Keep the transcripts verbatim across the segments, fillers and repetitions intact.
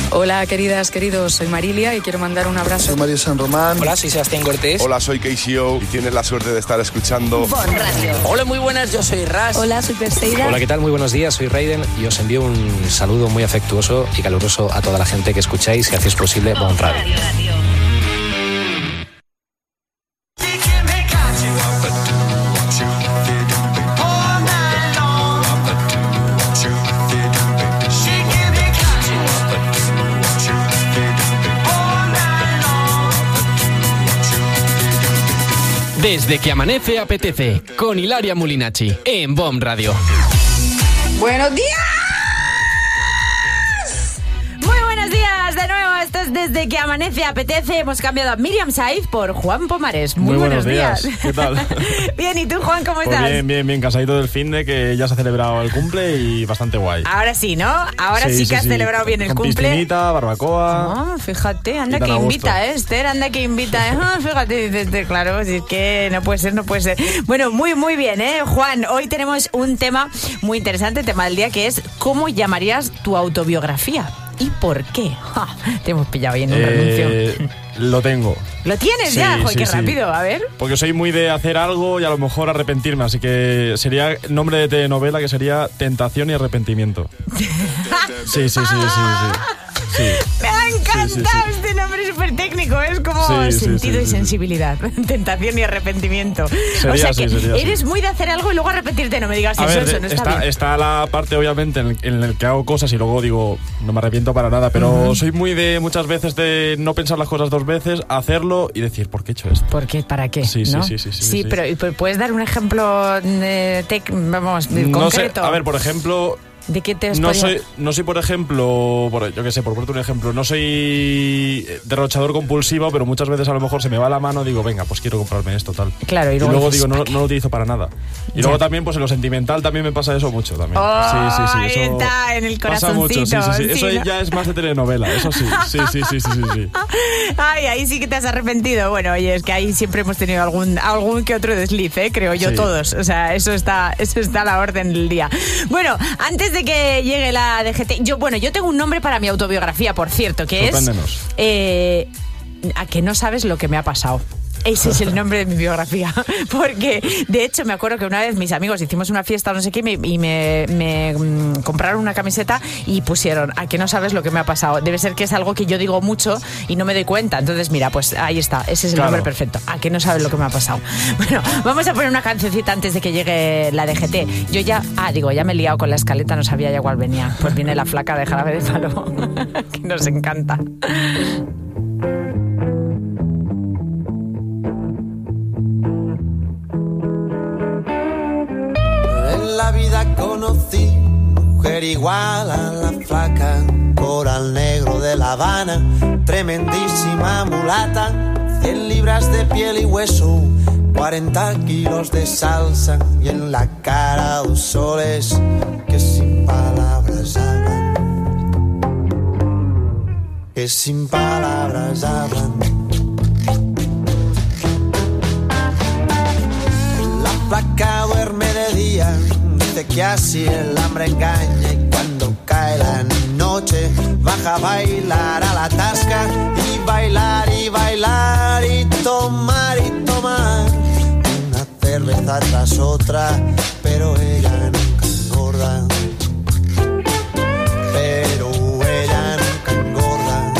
Hola, queridas, queridos, soy Marilia y quiero mandar un abrazo. Soy María San Román. Hola, soy Sebastián Cortés. Hola, soy K C O y tienes la suerte de estar escuchando Bon Radio. Hola, muy buenas, yo soy Ras. Hola, soy Perseida. Hola, ¿qué tal? Muy buenos días, soy Raiden y os envío un saludo muy afectuoso y caluroso a toda la gente que escucháis y hacéis posible Bon Radio. Desde que amanece apetece, con Hilaria Mulinacci, en Bon Radio. ¡Buenos días! Muy buenos días de nuevo, esto es Desde que amanece apetece. Hemos cambiado a Miriam Saiz por Juan Pomares. Muy, Muy buenos, buenos días. días. ¿Qué tal? Bien, ¿y tú, Juan, cómo Pues estás? bien, bien, bien, casadito del finde, que ya se ha celebrado el cumple y bastante guay. Ahora sí, ¿no? Ahora sí, sí, sí que has sí. celebrado bien el Con cumple. Piscinita, barbacoa. Oh, fíjate, anda y que invita, ¿eh? Esther, anda que invita. ¿eh? Ah, fíjate, dice Esther, claro, si es que no puede ser, no puede ser. Bueno, muy, muy bien, ¿eh? Juan, hoy tenemos un tema muy interesante, tema del día, que es ¿cómo llamarías tu autobiografía? ¿Y por qué? Ja, te hemos pillado ahí en un eh, anuncio. Lo tengo. ¿Lo tienes sí, ya? Joder, sí, qué sí. rápido, a ver. Porque soy muy de hacer algo y a lo mejor arrepentirme, así que sería nombre de telenovela, que sería Tentación y Arrepentimiento. Sí, sí, sí, sí, sí. Sí. Me ha encantado sí, sí, sí. este nombre súper técnico. Es como sí, sí, sentido sí, y sí, sensibilidad. Tentación y arrepentimiento. Sería o sea así, que sería eres así. muy de hacer algo y luego arrepentirte. No me digas A eso, ver, eso no está, está, bien. está la parte, obviamente, en el, en el que hago cosas y luego digo, no me arrepiento para nada, pero uh-huh. soy muy de muchas veces de no pensar las cosas dos veces, hacerlo y decir, ¿por qué he hecho esto? ¿Por qué? ¿Para qué? Sí, ¿no? sí, sí, sí, sí. Sí, sí. pero ¿puedes dar un ejemplo eh, tec, vamos, no concreto? Sé, a ver, por ejemplo... ¿De qué te has no podido... soy, no soy, por ejemplo, por, yo qué sé, por ponerte un ejemplo, no soy derrochador compulsivo, pero muchas veces a lo mejor se me va la mano y digo, venga, pues quiero comprarme esto, tal. Claro, y luego, y luego dices, digo, no, no lo utilizo para nada. Y ya. Luego también, pues en lo sentimental también me pasa eso mucho también. Oh, sí, sí, sí. Eso ahí está, en el corazoncito. Pasa mucho, sí, sí, sí. sí Eso ¿no? ya es más de telenovela, eso sí. Sí, sí, sí, sí, sí, sí. Ay, ahí sí que te has arrepentido. Bueno, oye, es que ahí siempre hemos tenido algún, algún que otro desliz, ¿eh? Creo yo, sí. Todos. O sea, eso está, eso está a la orden del día. Bueno, antes de que llegue la D G T, yo, bueno, yo tengo un nombre para mi autobiografía, por cierto, que es eh, a que no sabes lo que me ha pasado. Ese es el nombre de mi biografía. Porque, de hecho, me acuerdo que una vez mis amigos hicimos una fiesta o no sé qué y me, y me, me mm, compraron una camiseta y pusieron a que no sabes lo que me ha pasado. Debe ser que es algo que yo digo mucho y no me doy cuenta. Entonces, mira, pues ahí está. Ese es el claro. nombre perfecto. A que no sabes lo que me ha pasado. Bueno, vamos a poner una cancioncita antes de que llegue la D G T. Yo ya, ah, digo, ya me he liado con la escaleta, no sabía ya cuál venía. Pues viene la flaca de Jarabe de Palo, que nos encanta. La vida conocí mujer igual a la flaca, coral negro de La Habana, tremendísima mulata, cien libras de piel y hueso, cuarenta kilos de salsa y en la cara dos soles que sin palabras hablan, que sin palabras hablan. La flaca duerme de día, que así el hambre engaña y cuando cae la noche baja a bailar a la tasca y bailar y bailar y tomar y tomar una cerveza tras otra, pero ella nunca engorda, pero ella nunca engorda.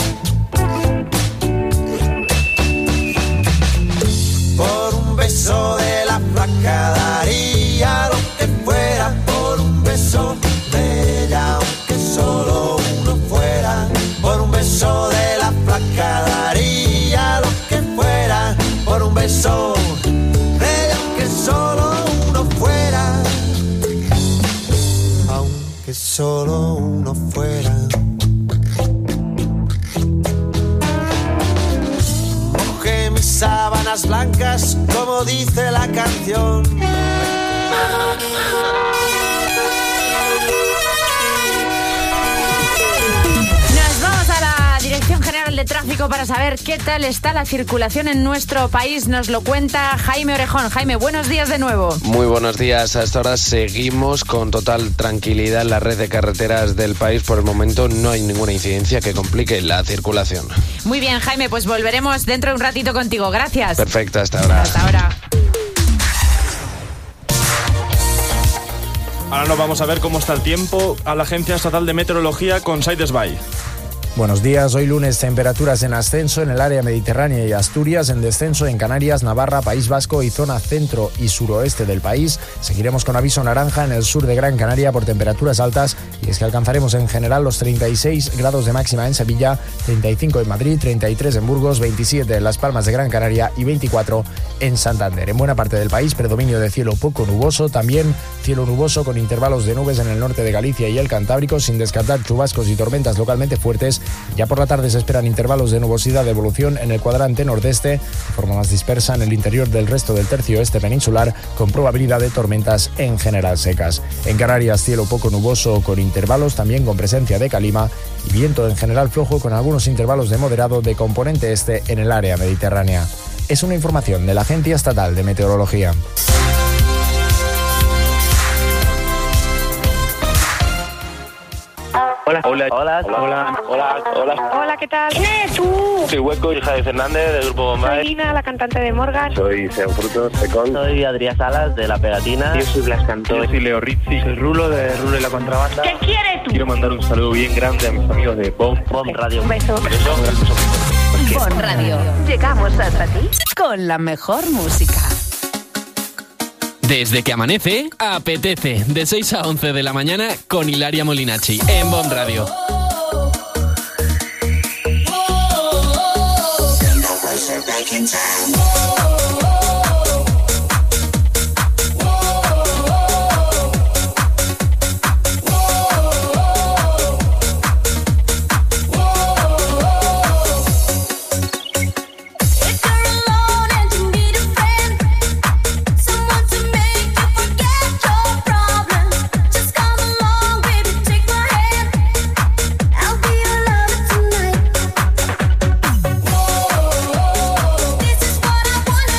Por un beso de la flaca daría lo que fuera, por un beso de ella, aunque solo uno fuera. Por un beso de la flaca daría lo que fuera, por un beso de ella, aunque solo uno fuera, aunque solo uno fuera. Mojé mis sábanas blancas, como dice la canción. Nos vamos a la Dirección General de tráfico para saber qué tal está la circulación en nuestro país. Nos lo cuenta Jaime Orejón. Jaime, buenos días de nuevo. Muy buenos días. A esta hora seguimos con total tranquilidad en la red de carreteras del país. Por el momento no hay ninguna incidencia que complique la circulación. Muy bien, Jaime, pues volveremos dentro de un ratito contigo. Gracias. Perfecto, hasta ahora. Hasta ahora. Ahora nos vamos a ver cómo está el tiempo a la Agencia Estatal de Meteorología con Saidesbay. Buenos días, hoy lunes temperaturas en ascenso en el área mediterránea y Asturias, en descenso en Canarias, Navarra, País Vasco y zona centro y suroeste del país. Seguiremos con aviso naranja en el sur de Gran Canaria por temperaturas altas y es que alcanzaremos en general los treinta y seis grados de máxima en Sevilla, treinta y cinco en Madrid, treinta y tres en Burgos, veintisiete en Las Palmas de Gran Canaria y veinticuatro en Santander. En buena parte del país predominio de cielo poco nuboso, también cielo nuboso con intervalos de nubes en el norte de Galicia y el Cantábrico, sin descartar chubascos y tormentas localmente fuertes. Ya por la tarde se esperan intervalos de nubosidad de evolución en el cuadrante nordeste, de forma más dispersa en el interior del resto del tercio oeste peninsular, con probabilidad de tormentas en general secas. En Canarias, cielo poco nuboso con intervalos, también con presencia de calima y viento en general flojo con algunos intervalos de moderado de componente este en el área mediterránea. Es una información de la Agencia Estatal de Meteorología. Hola. Hola. Hola. Hola. Hola. Hola. Hola, ¿qué tal? ¿Quién eres tú? Soy Hueco, hija de Fernández, del grupo Bombay. Soy Lina, la cantante de Morgan. Soy Sean Frutos, Pecón. Soy Adrián Salas, de La Pegatina. Yo soy Blas Cantó. Yo soy Leo Rizzi. Soy Rulo, de Rulo y la Contrabanda. ¿Qué quieres tú? Quiero mandar un saludo bien grande a mis amigos de Bomb. Bomb Radio. Un beso. Bomb Radio. Llegamos hasta ti con la mejor música. Desde que amanece, apetece. De seis a once de la mañana con Hilaria Molinacci en Bomb Radio. This is what I wanna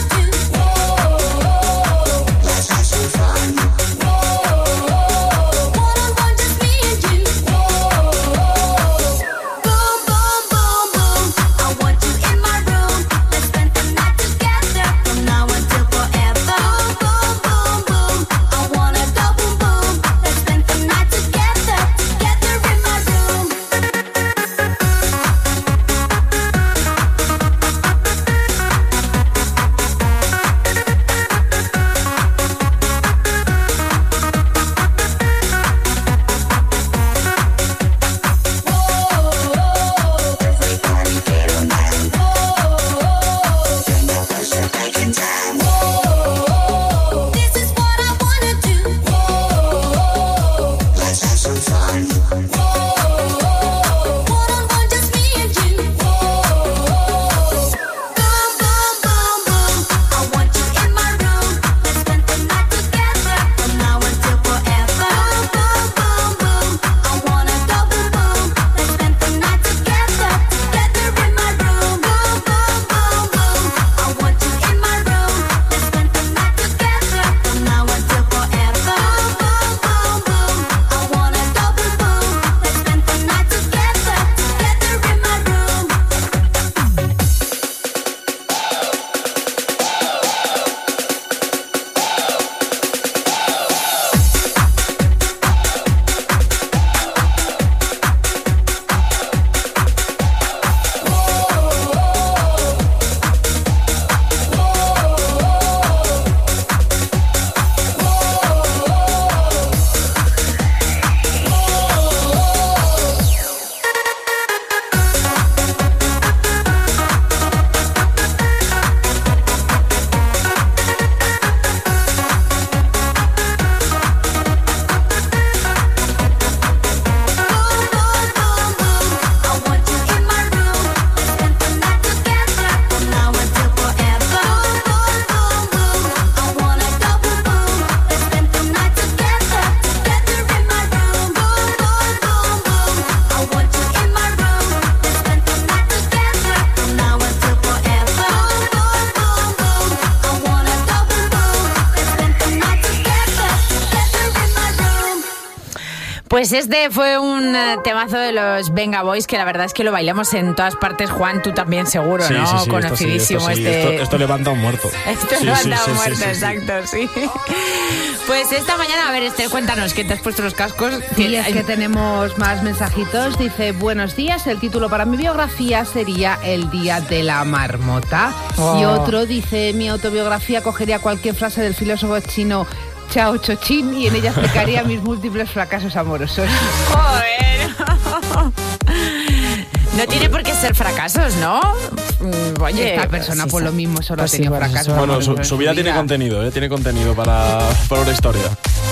Pues este fue un eh, temazo de los Venga Boys que la verdad es que lo bailamos en todas partes. Juan, tú también seguro, sí, ¿no? Sí, sí, conocidísimo esto sí, esto, sí. este... Esto, esto levanta a un muerto. Esto sí, levanta a sí, un sí, muerto, sí, sí, exacto, sí. Pues esta mañana, a ver, Esther, cuéntanos, ¿qué te has puesto los cascos? Sí, es que tenemos más mensajitos. Dice, buenos días, el título para mi biografía sería El día de la marmota. Oh. Y otro dice, mi autobiografía cogería cualquier frase del filósofo chino Chao Chochín y en ella explicaría mis múltiples fracasos amorosos. ¡Joder! No tiene por qué ser fracasos, ¿no? Oye, esta persona sí, por lo mismo solo pues ha tenido sí, fracasos. Bueno, su, su vida tiene contenido, ¿eh? Tiene contenido para, para una historia.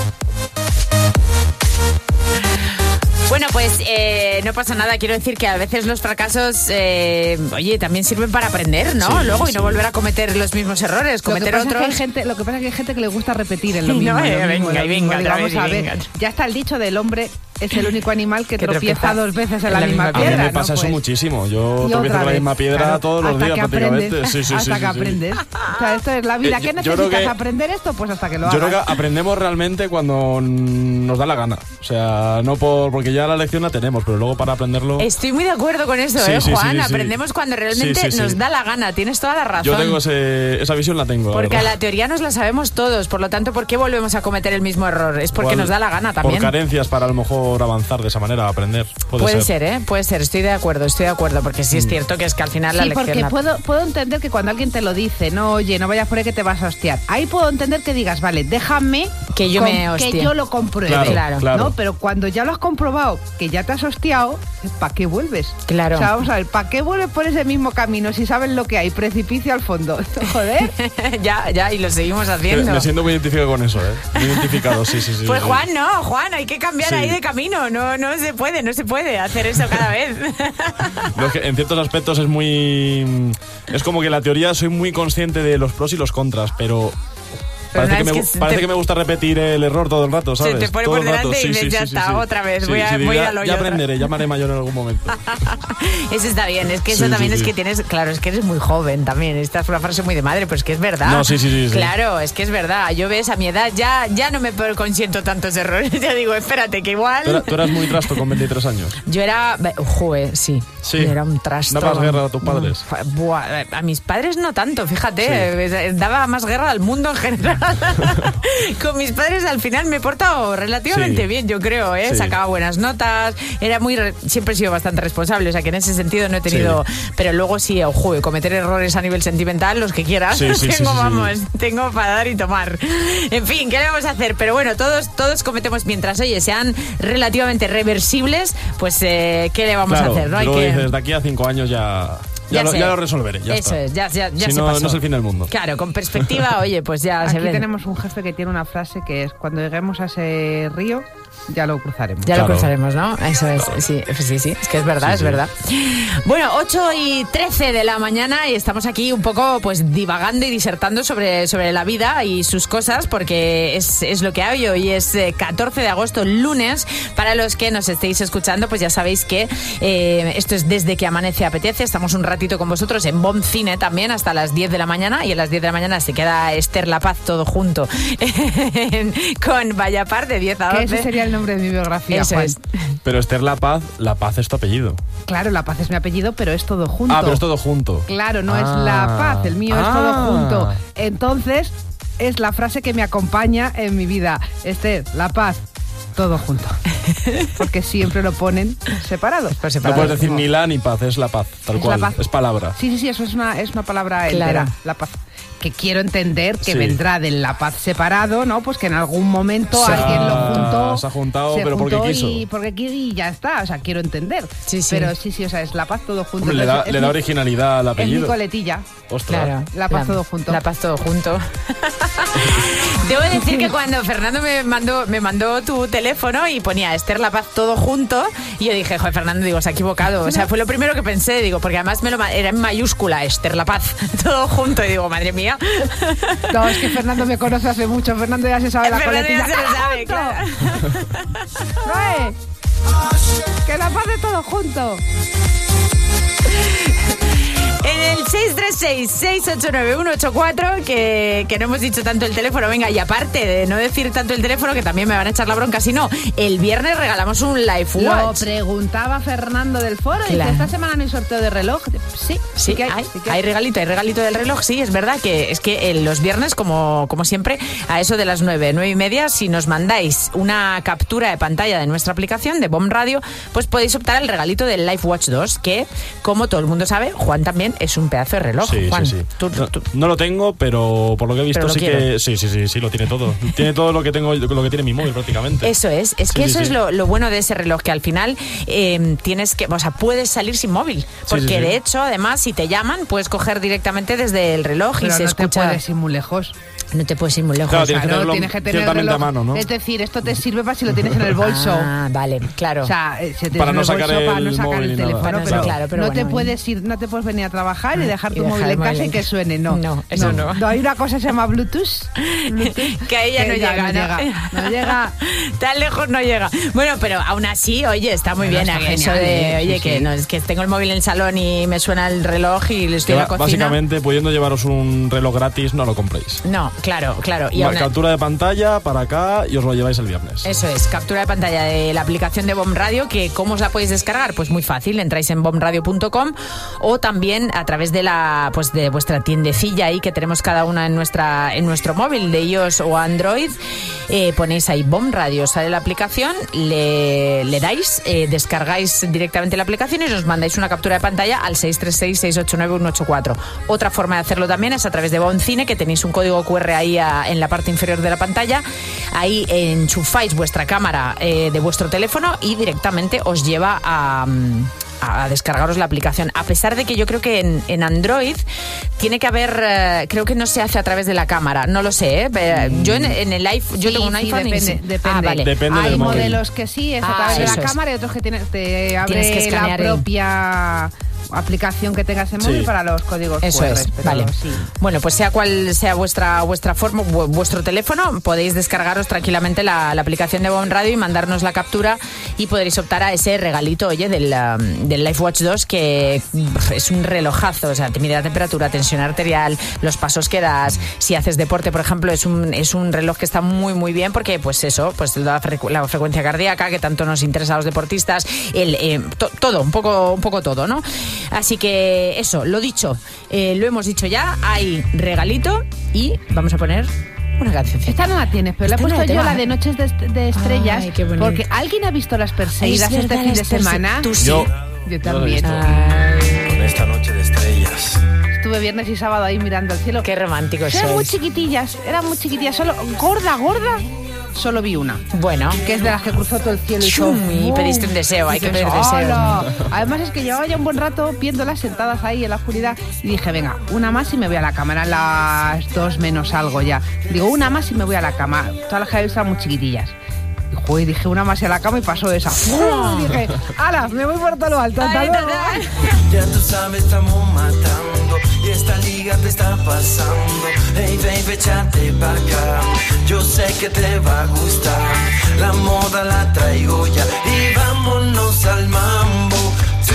Bueno, pues eh, no pasa nada. Quiero decir que a veces los fracasos, eh, oye, también sirven para aprender, ¿no? Sí, Luego sí. y no volver a cometer los mismos errores, cometer lo que otros. Es que hay gente, lo que pasa es que hay gente que le gusta repetir en lo mismo. No, eh, lo mismo, venga, lo mismo. venga, Vamos a ver, venga. Ya está el dicho del hombre es el único animal que, que tropieza, tropieza dos veces en la, la misma, misma piedra. A mí me pasa ¿no? eso pues, muchísimo. Yo tropiezo con la misma piedra claro, todos los días prácticamente. Sí, sí, hasta sí, que sí, aprendes. Sí. O sea, esto es la vida. Eh, ¿Qué necesitas que, aprender esto? Pues hasta que lo yo hagas. Yo creo que aprendemos realmente cuando nos da la gana. O sea, no por porque ya la lección la tenemos, pero luego para aprenderlo... Estoy muy de acuerdo con eso, sí, ¿eh, sí, Juan? Sí, sí, aprendemos sí. cuando realmente sí, sí, nos sí. da la gana. Tienes toda la razón. Yo tengo ese, esa visión, la tengo. Porque la a la teoría nos la sabemos todos. Por lo tanto, ¿por qué volvemos a cometer el mismo error? Es porque Igual, nos da la gana también. Por carencias para a lo mejor avanzar de esa manera, aprender. Puede, puede ser. ser, ¿eh? Puede ser. Estoy de acuerdo, estoy de acuerdo. Porque sí es mm. cierto que es que al final sí, la lección... porque la... puedo, puedo entender que cuando alguien te lo dice, no, oye, no vayas por ahí que te vas a hostiar. Ahí puedo entender que digas, vale, déjame que yo, me hostie. que yo lo compruebe. Claro, claro. claro. ¿no? Pero cuando ya lo has comprobado, que ya te has hostiado, ¿para qué vuelves? Claro. O sea, vamos a ver, ¿para qué vuelves por ese mismo camino si sabes lo que hay? Precipicio al fondo. Joder. ya, ya, y lo seguimos haciendo. Me, me siento muy identificado con eso, ¿eh? Muy identificado, sí, sí, sí. Pues sí. Juan, no, Juan, hay que cambiar sí. ahí de camino. No, no se puede, no se puede hacer eso cada vez. No, es que en ciertos aspectos es muy... Es como que la teoría soy muy consciente de los pros y los contras, pero... Parece, que me, que parece te... que me gusta repetir el error todo el rato, ¿sabes? Se te pone todo por delante rato. y dices, sí, ya sí, está, sí, sí. otra vez, sí, voy, a, sí, voy ya, al hoyo. Ya aprenderé, ya me haré mayor en algún momento. Eso está bien, es que eso sí, también sí, es sí. que tienes... Claro, es que eres muy joven también. Esta es una frase muy de madre, pero es que es verdad. No, sí, sí, sí. Claro, sí. es que es verdad. Yo ves, a mi edad ya, ya no me consiento tantos errores. Ya digo, espérate, que igual... ¿Tú, era, tú eras muy trasto con veintitrés años? Yo era... Joder, sí. Sí. Yo era un trasto. ¿Dabas guerra a tus padres? Buah, a mis padres no tanto, fíjate. Sí. Daba más guerra al mundo en general. Con mis padres al final me he portado relativamente sí. bien, yo creo, ¿eh? Sí. Sacaba buenas notas, era muy siempre he sido bastante responsable, o sea que en ese sentido no he tenido, sí. pero luego sí, ojo, cometer errores a nivel sentimental, los que quieras, sí, sí, tengo, sí, sí, vamos, sí. tengo para dar y tomar. En fin, ¿qué le vamos a hacer? Pero bueno, todos, todos cometemos mientras, oye, sean relativamente reversibles, pues eh, ¿qué le vamos claro, a hacer? ¿No? Hay luego que... dices, de aquí a cinco años ya... Ya, ya, lo, ya lo resolveré, ya Eso está. es, ya, ya, ya si se no, pasó. no es el fin del mundo. Claro, con perspectiva, oye, pues ya Aquí se ve. Aquí tenemos un jefe que tiene una frase que es, cuando lleguemos a ese río, ya lo cruzaremos. Ya claro. lo cruzaremos, ¿no? Eso es, sí, sí, sí, es que es verdad, sí, es sí. verdad. Bueno, ocho y trece de la mañana y estamos aquí un poco pues divagando y disertando sobre, sobre la vida y sus cosas, porque es, es lo que hay. Hoy es catorce de agosto, lunes. Para los que nos estéis escuchando, pues ya sabéis que eh, esto es Desde que amanece apetece. Estamos un ratito con vosotros en Bomb Cine también hasta las diez de la mañana, y a las diez de la mañana se queda Esther La Paz todo junto con Vaya Par de diez a once. Ese sería el nombre de mi biografía, Eso Juan. es. Pero Esther La Paz, La Paz es tu apellido. Claro, La Paz es mi apellido, pero es todo junto. Ah, pero es todo junto. Claro, no ah. es La Paz, el mío ah. es todo junto. Entonces, es la frase que me acompaña en mi vida. Esther, La Paz, todo junto. Porque siempre lo ponen separado. Pues separado. No puedes decir ni la ni paz, es la paz, tal es cual. La paz. Es palabra. Sí, sí, sí, eso es una, es una palabra claro. entera, la paz. Que quiero entender que sí. vendrá de La Paz separado, ¿no? Pues que en algún momento se alguien ha, lo juntó. Se ha juntado, se pero juntó porque quiso. Y porque quiso y ya está, o sea, quiero entender. Sí, sí. Pero sí, sí, o sea, es La Paz todo junto. Hombre, le da, le da mi, originalidad al apellido. Es mi coletilla. Ostras. Claro. La Paz la, todo junto. La Paz todo junto. Debo decir que cuando Fernando me mandó, me mandó tu teléfono y ponía Esther La Paz todo junto, y yo dije, joder, Fernando, digo, se ha equivocado. O sea, fue lo primero que pensé, digo, porque además me lo era en mayúscula, Esther La Paz todo junto, y digo, madre mía. No, es que Fernando me conoce hace mucho. Fernando ya se sabe la Fernando coletilla. ya se lo sabe, claro. ¡No, eh! Que La Paz de todo junto. En el el seis tres seis, seis ocho nueve, uno ocho cuatro, que, que no hemos dicho tanto el teléfono. Venga, y aparte de no decir tanto el teléfono, que también me van a echar la bronca si no, el viernes regalamos un Life Watch. Lo preguntaba Fernando del Foro, y Claro. dice, ¿esta semana no hay sorteo de reloj? Sí, Sí, sí que hay. hay, sí que hay regalito, hay regalito del reloj, sí, es verdad que es que eh, los viernes, como, como siempre, a eso de las nueve, nueve y media, si nos mandáis una captura de pantalla de nuestra aplicación de B O M Radio, pues podéis optar al regalito del Life Watch dos, que, como todo el mundo sabe, Juan también es un pedazo de reloj. Sí, Juan, sí, sí. tú- no, tú- no lo tengo, pero por lo que he visto Pero lo sí quiero. que sí, sí, sí, sí, lo tiene todo. Tiene todo lo que tengo, lo que tiene mi móvil prácticamente. Eso es, es que Sí, sí, eso sí. es lo, lo bueno de ese reloj, que al final eh, tienes que, o sea, puedes salir sin móvil, porque sí, sí. de hecho, además, si te llaman, puedes coger directamente desde el reloj Pero y se no escucha. te puedes ir muy lejos. No te puedes ir muy lejos. Claro, tienes que Claro, tenerlo tienes que tener el ciertamente reloj. a mano, ¿no? Es decir, esto te sirve para si lo tienes en el bolso. Ah, vale, claro. O sea, eh, si tienes Para en no el sacar bolso, para no el sacar móvil el ni nada. teléfono, Para no pero, sacar- claro, pero no bueno, te puedes ir, no te puedes venir a trabajar y dejar Y tu dejar móvil el en casa móvil y en que casa. suene, no. No, eso no. No, hay una cosa que se llama Bluetooth, Bluetooth, que ahí ya no ya llega, no ¿no? llega, no llega. Tan lejos no llega. Bueno, pero aún así, oye, está muy Bueno, bien está eso genial, de, ¿eh? oye, Sí, que sí. no es que tengo el móvil en el salón y me suena el reloj y estoy Que en la ba- cocina. básicamente, pudiendo llevaros un reloj gratis, no lo compréis. No, claro, claro. Y Va, aún a- captura de pantalla para acá y os lo lleváis el viernes. Eso es, captura de pantalla de la aplicación de B O M Radio, que ¿cómo os la podéis descargar? Pues muy fácil, entráis en bomradio punto com o también a través de la pues de vuestra tiendecilla ahí que tenemos cada una en nuestra en nuestro móvil de iOS o Android, eh, ponéis ahí B O M Radio, sale la aplicación, le, le dais, eh, descargáis directamente la aplicación y nos mandáis una captura de pantalla al seis tres seis, seis ocho nueve, uno ocho cuatro. Otra forma de hacerlo también es a través de B O M Cine, que tenéis un código cu erre ahí a- en la parte inferior de la pantalla. Ahí enchufáis vuestra cámara eh, de vuestro teléfono y directamente os lleva a, a descargaros la aplicación. A pesar de que yo creo que en, en Android tiene que haber, eh, creo que no se hace a través de la cámara, no lo sé, ¿eh? Pero yo en, en el iPhone, yo Sí, tengo un sí, iPhone y depende, sí. depende. Ah, vale. Depende Hay del móvil. modelos que sí, es a Ah, través de eso la es. cámara, y otros que tienes, te abre Tienes que la escanear el- propia aplicación que tengas en móvil Sí. para los códigos Eso cu erre. es, pero vale. sí. Bueno, pues sea cual sea vuestra vuestra forma, vu- vuestro teléfono, podéis descargaros tranquilamente la, la aplicación de B O M Radio y mandarnos la captura y podréis optar a ese regalito, oye, del, um, del Life Watch dos, que pf, es un relojazo, o sea, te mide la temperatura, tensión arterial, los pasos que das, si haces deporte, por ejemplo, es un es un reloj que está muy muy bien porque, pues eso, pues la, frecu- la frecuencia cardíaca que tanto nos interesa a los deportistas, el eh, to- todo, un poco un poco todo, ¿no? Así que eso, lo dicho, eh, lo hemos dicho ya, hay regalito y vamos a poner una canción. Esta no la tienes, pero Esta le he no puesto la yo tengo. la de Noches de, de Estrellas, Ay, qué bonito. porque ¿alguien ha visto Las Perseguidas Es este verdad, fin de Las Perse- semana? Tú sí. Yo, Yo yo lo he también. visto. Con esta noche de estrellas. Estuve viernes y sábado ahí mirando el cielo. Qué románticos Eran muy sois. chiquitillas, eran muy chiquitillas, solo gorda, gorda. Solo vi una, Bueno, que es de las que cruzó todo el cielo y hizo Chum, y ¡bum! pediste un deseo, hay que Dices, pedir deseo. ¡hala! Además es que llevaba ya un buen rato viéndolas sentadas ahí en la oscuridad y dije, venga, una más y me voy a la cama. Eran las dos menos algo ya. Digo, una más y me voy a la cama. Todas las que había visto eran muy chiquitillas. Y joder, dije una más y a la cama y pasó esa. ¡Bum! Dije, ¡hala! Me voy por todo lo alto. Hasta Ay, luego. total. Ya tú sabes, estamos matando y esta liga te está pasando. Hey baby, échate pa' acá. Yo sé que te va a gustar. La moda la traigo ya y vámonos al mambo. Tú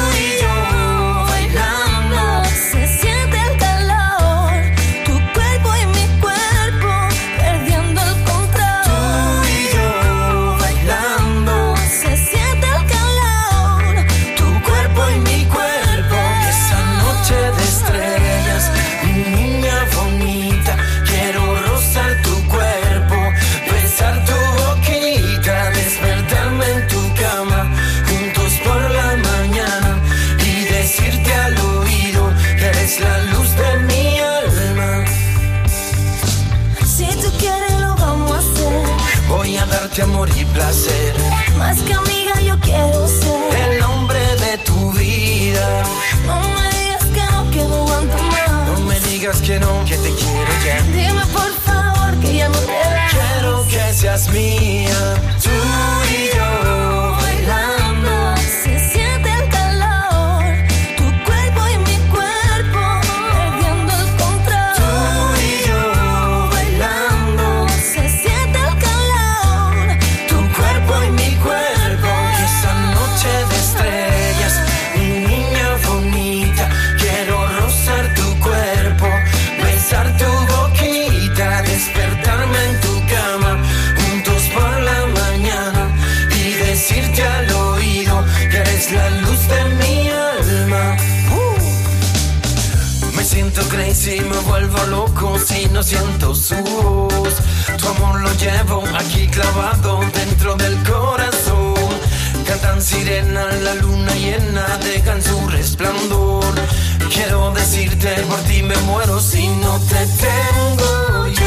y yo bailando. Se siente el calor, tu cuerpo y mi cuerpo perdiendo el control. Tú y yo bailando. Se siente el calor, Tu cuerpo y mi cuerpo. Esa noche de estrellas, mi niña bonita. Quiero rozar tu cuerpo, besar tu boquita, despertarme en tu cama, juntos por la mañana y decirte al oído que eres la luz de mi alma. si tú quieres lo vamos a hacer. Voy a darte amor y placer, Más que amiga yo quiero ser. el hombre de tu vida. No me digas que no, que no aguanto más. No me digas que no, que te quiero ya. Dime por favor que ya no te vas. Quiero que seas mía, tú y yo bailando. Se siente el calor, tu cuerpo y mi cuerpo perdiendo el control. Tú y yo bailando. Se siente el calor, Tu siento crazy, me vuelvo loco si no siento su voz. Tu amor lo llevo aquí clavado dentro del corazón. Cantan sirenas, la luna llena dejan su resplandor. Quiero decirte, por ti me muero si no te tengo yo.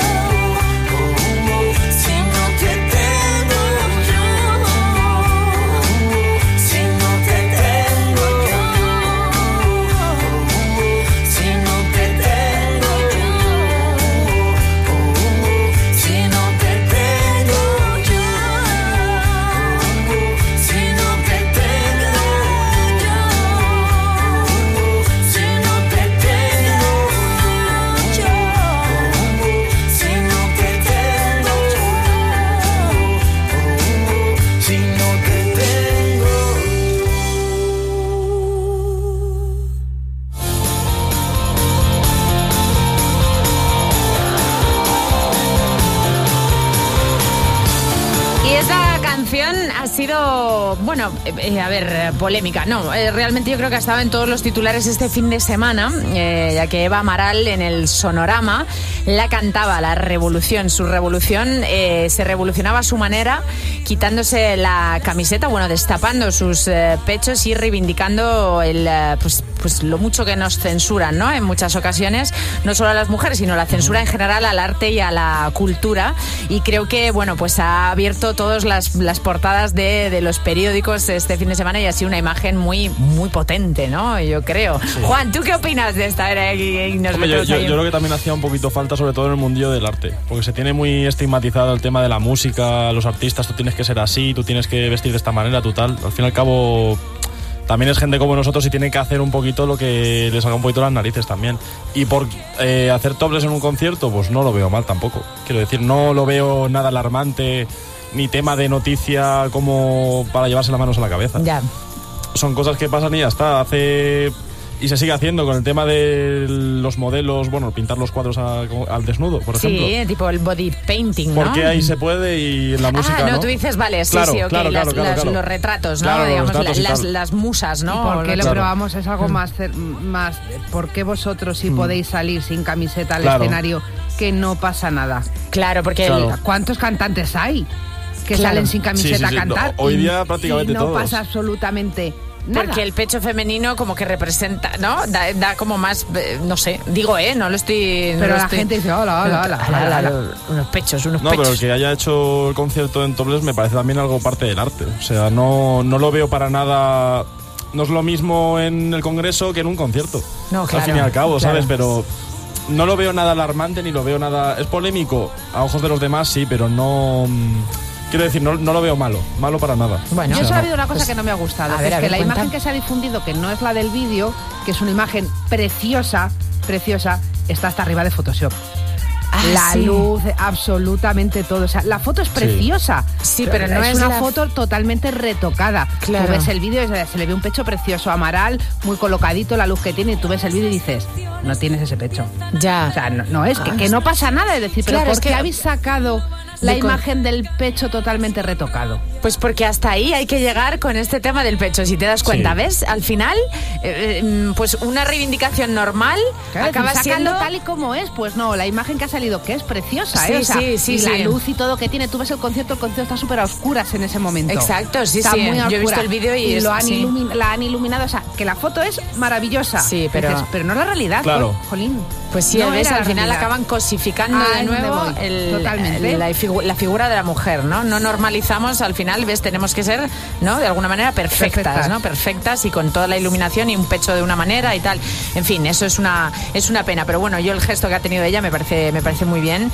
Ha sido, bueno, eh, a ver, polémica. No, eh, realmente yo creo que ha estado en todos los titulares este fin de semana, eh, ya que Eva Amaral en el Sonorama la cantaba, la revolución, su revolución, eh, se revolucionaba a su manera, quitándose la camiseta, bueno, destapando sus eh, pechos y reivindicando el, eh, pues, pues lo mucho que nos censuran, ¿no? En muchas ocasiones, no solo a las mujeres, sino la censura en general al arte y a la cultura. Y creo que, bueno, pues ha abierto todas las, las portadas de, de los periódicos este fin de semana y ha sido una imagen muy, muy potente, ¿no? Yo creo. Sí. Juan, ¿tú qué opinas de esta era? Hombre, yo, yo, yo creo que también hacía un poquito falta, sobre todo en el mundillo del arte, porque se tiene muy estigmatizado el tema de la música, los artistas, tú tienes que ser así, tú tienes que vestir de esta manera, tú tal. Al fin y al cabo, también es gente como nosotros y tiene que hacer un poquito lo que les haga un poquito las narices también. Y por eh, hacer topless en un concierto, pues no lo veo mal tampoco. Quiero decir, no lo veo nada alarmante, ni tema de noticia como para llevarse las manos a la cabeza. Ya. Son cosas que pasan y ya está. Hace... Y se sigue haciendo con el tema de los modelos, bueno, pintar los cuadros a, al desnudo, por ejemplo. Sí, tipo el body painting, ¿no? Porque ahí se puede y en la música, ah, no, ¿no? tú dices, vale, sí, claro, sí, ok, claro, las, claro, claro, las, claro. los retratos, ¿no? Claro, Digamos, los retratos la, las, tal. las musas, ¿no? ¿Y por qué lo claro. probamos? Es algo Mm. más, más... ¿Por qué vosotros sí mm. podéis salir sin camiseta al claro. escenario que no pasa nada? Claro, porque... Claro. El, ¿cuántos cantantes hay que claro. salen sin camiseta sí, sí, sí. a cantar? No, hoy día prácticamente y no todos. pasa absolutamente nada. Porque el pecho femenino como que representa, ¿no? Da, da como más, eh, no sé, digo, ¿eh? No lo estoy... No pero lo la estoy... gente dice, hola, hola, hola, hola, hola, hola. Unos pechos, unos no, pechos. pero el que haya hecho el concierto en topless me parece también algo parte del arte. O sea, no, no lo veo para nada... No es lo mismo en el Congreso que en un concierto. No, claro. Al fin y al cabo, claro. ¿sabes? Pero no lo veo nada alarmante ni lo veo nada... Es polémico a ojos de los demás, sí, pero no... Quiero decir, no, no lo veo malo, malo para nada. Bueno, yo o sea, solo no. ha habido una cosa pues, que no me ha gustado, a que ver, es a que ver, la cuenta. imagen que se ha difundido, que no es la del vídeo, que es una imagen preciosa, preciosa, está hasta arriba de Photoshop. Ah, la sí. luz, absolutamente todo. O sea, la foto es preciosa. Sí, pero no es, es una la... foto totalmente retocada. Claro. Tú ves el vídeo y se le ve un pecho precioso, Amaral, muy colocadito, la luz que tiene, y tú ves el vídeo y dices, no tienes ese pecho. Ya. O sea, no, no es que, que no pasa nada, es decir, pero Claro, ¿por es qué que- habéis sacado la de con- imagen del pecho totalmente retocado? Pues porque hasta ahí hay que llegar con este tema del pecho. Si te das cuenta, Sí. ¿ves? Al final, eh, eh, pues una reivindicación normal Claro, acaba sácalo siendo... tal y como es. Pues no, la imagen que ha salido, que es preciosa, Sí, ¿eh? O sea, sí, sí, y la sí. luz y todo que tiene. Tú ves el concierto, el concierto está súper a oscuras en ese momento. Exacto, sí, está sí. muy a Yo he visto oscuras. el vídeo y es- lo han sí. ilumin- la han iluminado. O sea, que la foto es maravillosa. Sí, pero- Dices, pero no es la realidad, Claro. jo- jolín. Pues sí, No ves, era al la final realidad. acaban cosificando Ahí de me nuevo voy. el- Totalmente. la, figu- la figura de la mujer, ¿no? No normalizamos, al final, ves, tenemos que ser, ¿no? De alguna manera perfectas, Perfectas. ¿no? Perfectas y con toda la iluminación y un pecho de una manera y tal. En fin, eso es una es una pena, pero bueno, yo el gesto que ha tenido ella me parece me parece muy bien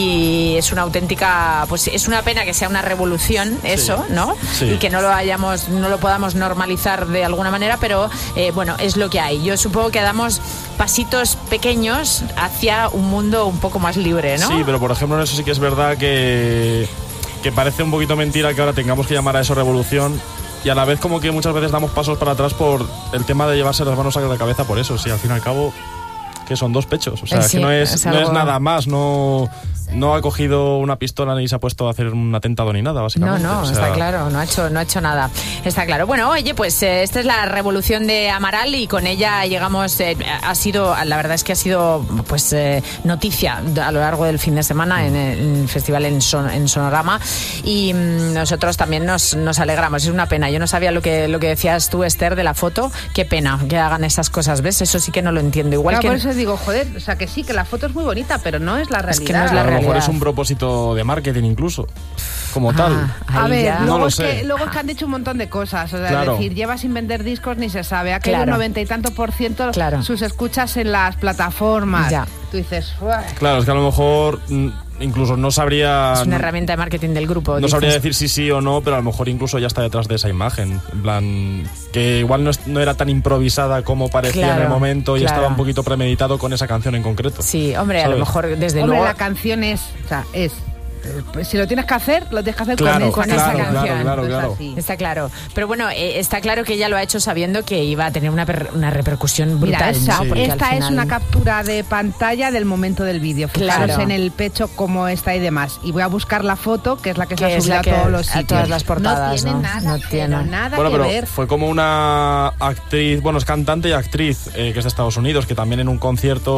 y es una auténtica, pues es una pena que sea una revolución eso, ¿no? Sí. Y que no lo hayamos no lo podamos normalizar de alguna manera, pero eh, bueno, es lo que hay. Yo supongo que damos pasitos pequeños hacia un mundo un poco más libre, ¿no? Sí, pero por ejemplo en eso sí que es verdad que, que parece un poquito mentira que ahora tengamos que llamar a eso revolución y a la vez como que muchas veces damos pasos para atrás por el tema de llevarse las manos a la cabeza por eso. Sí, al fin y al cabo que son dos pechos, o sea, Sí, que no es, es no algo- es nada más, no... no ha cogido una pistola ni se ha puesto a hacer un atentado ni nada, básicamente. No, no, o sea, está claro, no ha hecho, no ha hecho nada. Está claro. Bueno, oye, pues eh, esta es la revolución de Amaral y con ella llegamos, eh, ha sido, la verdad es que ha sido pues eh, noticia a lo largo del fin de semana en el, en el festival en, Son, en Sonorama y mmm, nosotros también nos, nos alegramos. Es una pena, yo no sabía lo que, lo que decías tú, Esther, de la foto. Qué pena que hagan esas cosas, ¿ves? Eso sí que no lo entiendo. Igual claro, que... por eso digo, joder, o sea que sí, que la foto es muy bonita, pero no es la realidad. Es que no es la a lo realidad. mejor es un propósito de marketing incluso, como ah, tal. A ver, ya. luego, no lo es sé. que, luego es que han dicho un montón de cosas. O sea, claro. Es decir, lleva sin vender discos ni se sabe. Ha caído Claro. un noventa y tanto por ciento Claro. sus escuchas en las plataformas. Ya. Tú dices, ¡buah! Claro, es que a lo mejor incluso no sabría... Es una herramienta de marketing del grupo. No dices. sabría decir si sí o no, pero a lo mejor incluso ya está detrás de esa imagen. En plan, que igual no, es, no era tan improvisada como parecía Claro, en el momento y claro. estaba un poquito premeditado con esa canción en concreto. Sí, hombre, ¿sabes? a lo mejor desde Hombre, luego... la canción es, o sea, es pues si lo tienes que hacer, lo tienes que hacer Claro, con, con esa esa claro, canción. claro, claro, Pues claro. así. Está claro. Pero bueno, eh, está claro que ella lo ha hecho sabiendo que iba a tener una, per- una repercusión Mira, brutal. esa, ¿no? Porque al esta es final- una captura de pantalla del momento del vídeo. Fijaros Claro. en el pecho cómo está y demás. Y voy a buscar la foto, que es la que, se Que ha es subido la a que- todos los a sitios. todas las portadas, no tiene ¿no? nada, No pero tiene. nada Bueno, que pero ver. fue como una actriz, bueno, es cantante y actriz, eh, que es de Estados Unidos, que también en un concierto,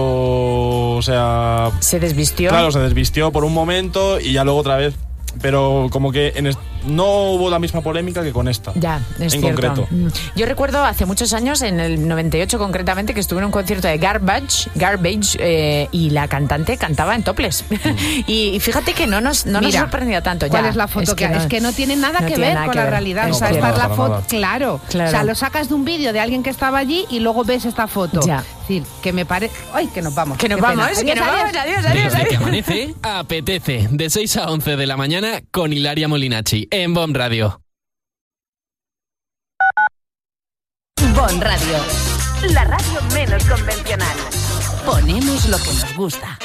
o sea... Se desvistió. Claro, se desvistió por un momento y ya luego otra vez. Pero como que en est- no hubo la misma polémica que con esta. Ya, es en cierto. concreto. Mm. Yo recuerdo hace muchos años, en el noventa y ocho concretamente, que estuve en un concierto de Garbage, Garbage eh, y la cantante cantaba en topless. Mm. y, y fíjate que no nos, no nos Mira, sorprendía tanto. ¿Cuál Ya, es la foto? es que, no, es que no tiene nada no que tiene ver nada con que la ver. realidad. No, o sea, para esta es nada, la para foto, nada. claro. Claro. O sea, lo sacas de un vídeo de alguien que estaba allí y luego ves esta foto. Ya. Es decir, que me parece... ¡Ay, que nos vamos! Que nos Qué pena. vamos, que nos Adiós, vamos. adiós. Adiós, adiós, Desde que adiós. amanece, apetece. De seis a once de la mañana con Hilaria Molinacci en Bon Radio. Bon Radio, la radio menos convencional. Ponemos lo que nos gusta.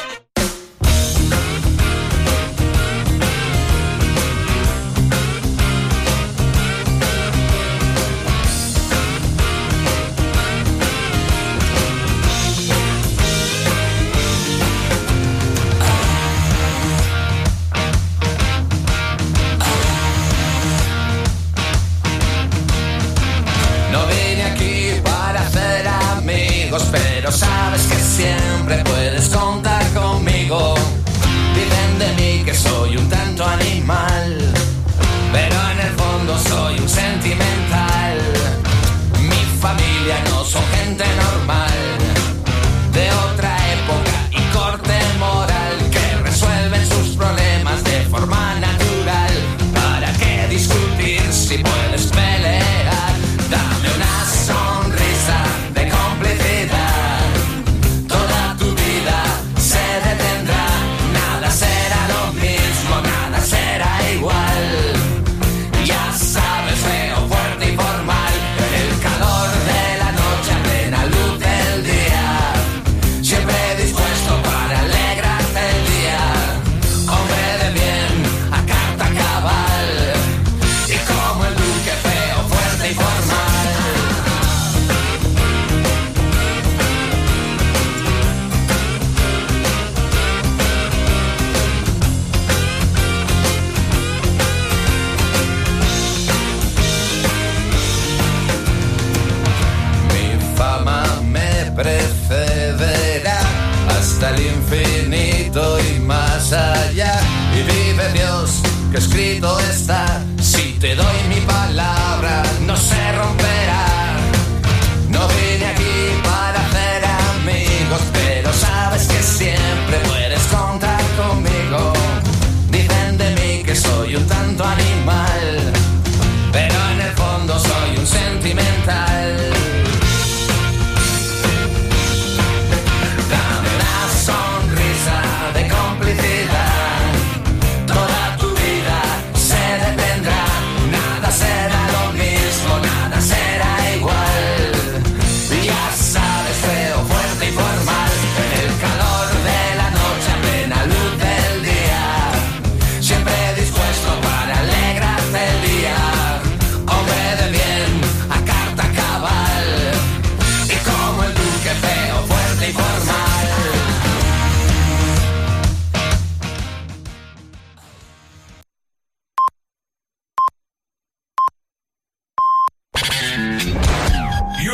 No vine aquí para hacer amigos, pero sabes que siempre puedes contar conmigo. Dicen de mí que soy un tanto animal, pero en el fondo soy un sentimental. Mi familia no son gente normal, de otra época y corte moral, que resuelven sus problemas de forma natural. ¿Para qué discutir si puedes pelear? Dame una sonrisa de complicidad. Toda tu vida se detendrá. Nada será lo mismo, nada será igual. Ya sabes, veo fuerte y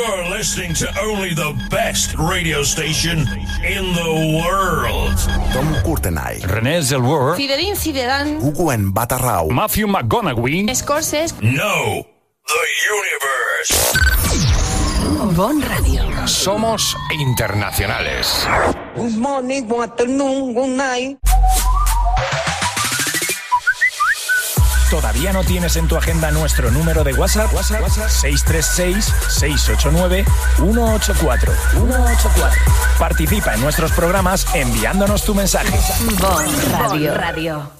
You're listening to only the best radio station in the world. Tom Courtenay, René Zellweger, Zinedine Zidane, Hugo Batarrau, Matthew McConaughey, Scorsese. No, the universe. Bon Radio. Somos internacionales. Good morning, good afternoon, good night. ¿Todavía no tienes en tu agenda nuestro número de WhatsApp? WhatsApp, WhatsApp seis tres seis, seis ocho nueve, uno ocho cuatro. Participa en nuestros programas enviándonos tu mensaje. Bon Radio. Bon Radio.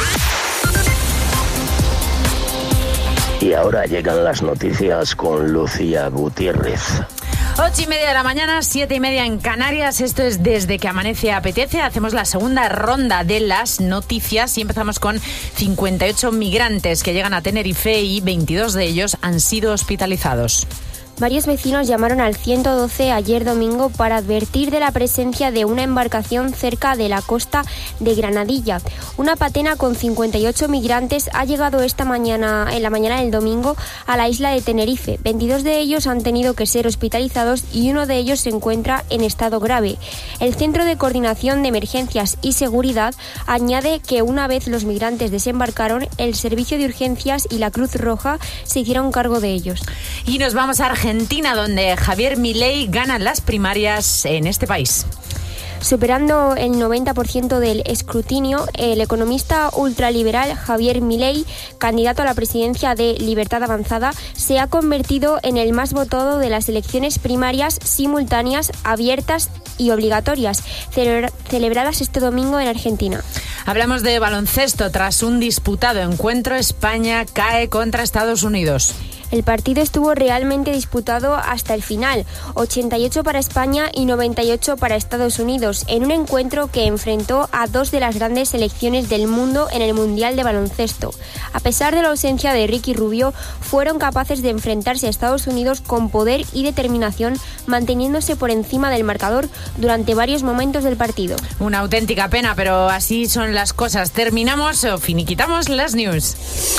Y ahora llegan las noticias con Lucía Gutiérrez. Ocho y media de la mañana, siete y media en Canarias. Esto es Desde que amanece apetece. Hacemos la segunda ronda de las noticias y empezamos con cincuenta y ocho migrantes que llegan a Tenerife y veintidós de ellos han sido hospitalizados. Varios vecinos llamaron al ciento doce ayer domingo para advertir de la presencia de una embarcación cerca de la costa de Granadilla. Una patena con cincuenta y ocho migrantes ha llegado esta mañana, en la mañana del domingo, a la isla de Tenerife. veintidós de ellos han tenido que ser hospitalizados y uno de ellos se encuentra en estado grave. El Centro de Coordinación de Emergencias y Seguridad añade que una vez los migrantes desembarcaron, el Servicio de Urgencias y la Cruz Roja se hicieron cargo de ellos. Y nos vamos a Argentina, donde Javier Milei gana las primarias en este país. Superando el noventa por ciento del escrutinio, el economista ultraliberal Javier Milei, candidato a la presidencia de Libertad Avanzada, se ha convertido en el más votado de las elecciones primarias simultáneas, abiertas y obligatorias, celebra- celebradas este domingo en Argentina. Hablamos de baloncesto. Tras un disputado encuentro, España cae contra Estados Unidos. El partido estuvo realmente disputado hasta el final, ochenta y ocho para España y noventa y ocho para Estados Unidos, en un encuentro que enfrentó a dos de las grandes selecciones del mundo en el Mundial de Baloncesto. A pesar de la ausencia de Ricky Rubio, fueron capaces de enfrentarse a Estados Unidos con poder y determinación, manteniéndose por encima del marcador durante varios momentos del partido. Una auténtica pena, pero así son las cosas. Terminamos o finiquitamos las news.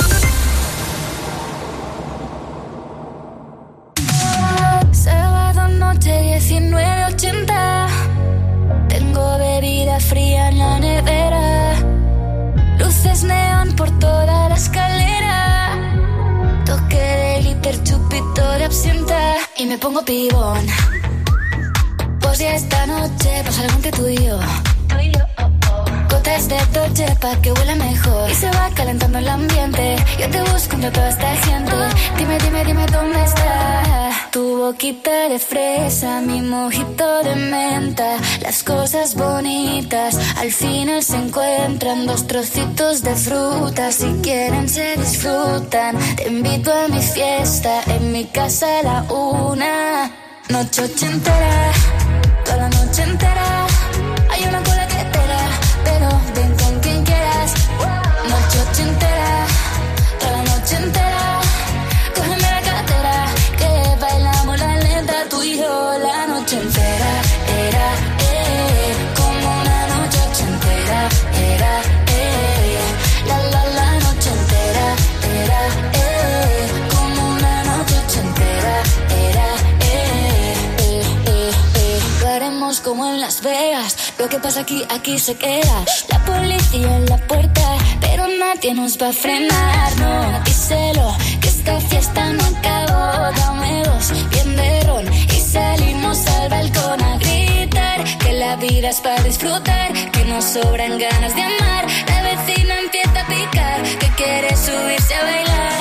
Sábado noche diecinueve ochenta. Tengo bebida fría en la nevera. Luces neón por toda la escalera. Toque de liter, chupito de absenta. Y me pongo pibón. Pues ya esta noche pasa algo entre tú y yo. Gotas de Dolce pa' que huela mejor. Y se va calentando el ambiente. Yo te busco entre toda esta gente. Dime, dime, dime dónde está. Tu boquita de fresa, mi mojito de menta. Las cosas bonitas al final se encuentran. Dos trocitos de fruta, si quieren se disfrutan. Te invito a mi fiesta, en mi casa a la una. Noche ochentera, toda la noche entera. Hay una cola que espera, pero ven con quien quieras. Noche ochentera, toda la noche entera. Cógeme la cartera, que bailamos la lenta. Tú y yo la noche entera. Era, eh, como una noche ochentera. Era, eh, la, la, la noche entera. Era, eh, como una noche ochentera. Era, eh, eh, eh, eh. Lo haremos como en Las Vegas. Lo que pasa aquí, aquí se queda. La policía en la puerta, pero nadie nos va a frenar. No, díselo, que esta fiesta no acabó. Dame dos, bien de ron, y salimos al balcón a gritar. Que la vida es para disfrutar, que nos sobran ganas de amar. La vecina empieza a picar, que quiere subirse a bailar.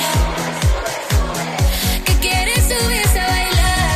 Que quiere subirse a bailar.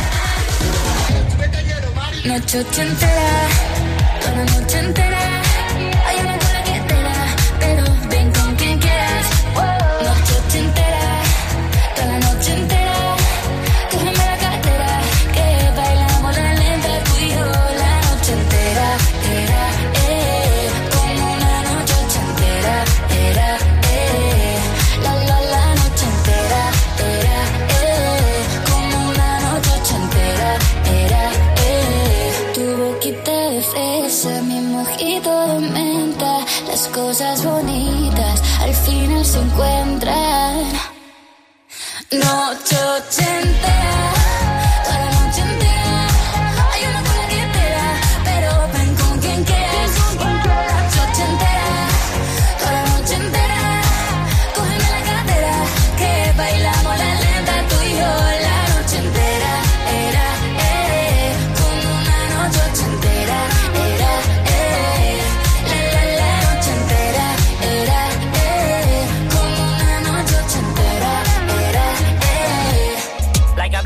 Noche ochentera, toda la noche entera. Hay una cola que espera, pero ven con quien quieras. Noche ochentera, toda la noche entera. Cógeme la cartera, que bailamos la lenta. Tú y yo la noche entera. Era, eh, como una noche ochentera. Era, eh, la, la, la noche entera. Era, eh, como una noche ochentera. Era, eh, tu boquita de fresa, mi mojito de menta. Las cosas bonitas al final se encuentran. Noche ochentera, toda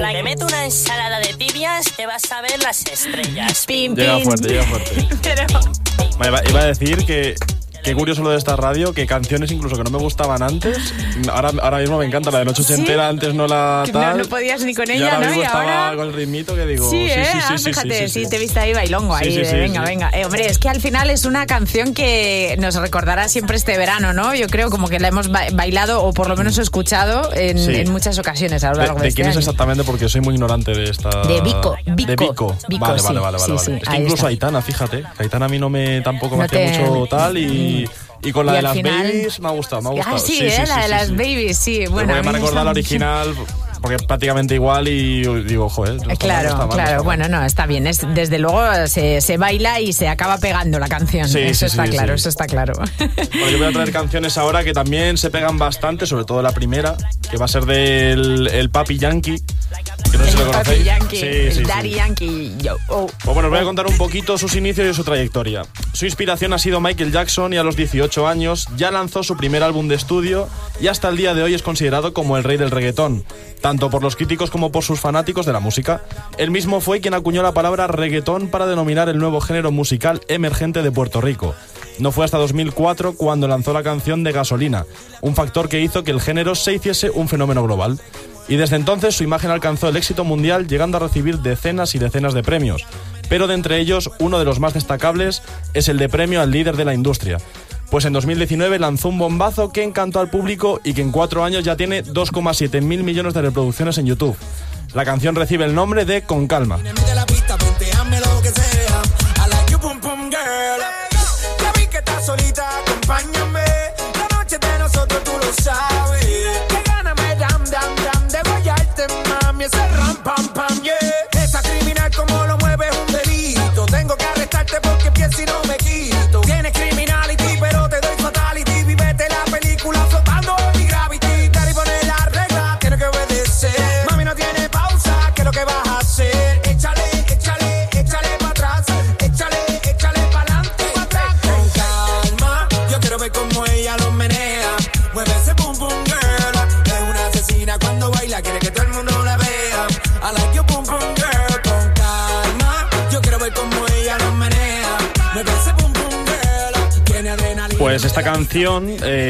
Me meto una ensalada de tibias que vas a ver las estrellas. Pim, Llega pim. fuerte, llega fuerte. Pero... Iba, iba a decir que qué curioso lo de esta radio, que canciones incluso que no me gustaban antes, ahora, ahora mismo me encanta. La de Noche Ochentera, ¿Sí? antes no la Que tal. No, no podías ni con y ella, ahora ¿no? mismo Y estaba ahora... con el ritmito que digo... Sí, ¿eh? sí, Ah, sí, fíjate, sí, sí, sí, te viste ahí bailongo. Sí, ahí, sí, de, sí, venga, sí. venga. Eh, hombre, es que al final es una canción que nos recordará siempre este verano, ¿no? Yo creo como que la hemos ba- bailado o por lo menos escuchado en, Sí. en muchas ocasiones a lo ¿De, largo de, de este quién es año. exactamente? Porque soy muy ignorante de esta... De Vico, De Vico. Vico. Vico, vale, sí. vale, vale, Sí, vale. sí, Es que ahí incluso está. Aitana, fíjate. Aitana a mí no me tampoco me No hacía te- mucho tal y... Y con la Y de al las final- babies me ha gustado, me ha gustado. Ah, sí, ¿eh? la de las babies, sí. Pero Bueno, porque a me ha mí recordado la esa- original, porque es prácticamente igual y digo, joder. no está mal, Claro, no está mal, no claro. está mal. Bueno, no, está bien. Es, desde luego se, se baila y se acaba pegando la canción. Sí, eso sí, está sí, claro, sí. eso está claro. Bueno, yo voy a traer canciones ahora que también se pegan bastante, sobre todo la primera, que va a ser del el Papi Yankee, que no sé si lo El conocéis. Papi Yankee, Sí, el sí, sí. Daddy Yankee. Yo, oh. Pues bueno, os voy a contar un poquito sus inicios y su trayectoria. Su inspiración ha sido Michael Jackson y a los dieciocho años ya lanzó su primer álbum de estudio y hasta el día de hoy es considerado como el rey del reggaetón, tanto por los críticos como por sus fanáticos de la música. Él mismo fue quien acuñó la palabra reggaetón para denominar el nuevo género musical emergente de Puerto Rico. No fue hasta dos mil cuatro cuando lanzó la canción de Gasolina, un factor que hizo que el género se hiciese un fenómeno global. Y desde entonces su imagen alcanzó el éxito mundial, llegando a recibir decenas y decenas de premios. Pero de entre ellos, uno de los más destacables es el de premio al líder de la industria. Pues en dos mil diecinueve lanzó un bombazo que encantó al público y que en cuatro años ya tiene dos coma siete mil millones de reproducciones en YouTube. La canción recibe el nombre de Con Calma. Mete la pista, ponte, hazme lo que sea. I like you, pum pum girl. Ya vi que estás solita, acompáñame. La noche de nosotros tú lo sabes. Que gana me dam, dam, dam. De guayarte, mami, ese ram, pam, pam, yeah. Esa criminal como lo mueve es un delito. Tengo que arrestarte porque pienso y no me quito. Tienes criminality, pero te doy fatality. Vivete la película flotando en mi gravity. Daddy pone la regla, tiene que obedecer. Mami no tiene pausa, ¿qué es lo que vas a hacer? Échale, échale, échale para atrás. Échale, échale para adelante, para atrás. Con calma, yo quiero ver cómo ella lo menea. Mueve ese pum pum girl. Es una asesina cuando baila, quiere que todo el mundo la vea. I like you pum pum girl. Con calma, yo quiero ver cómo ella lo menea. Mueve ese pum pum girl. Tiene adrenalina. Pues esta canción,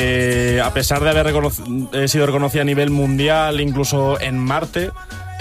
eh, a pesar de haber reconoc- eh, sido reconocida a nivel mundial, incluso en Marte,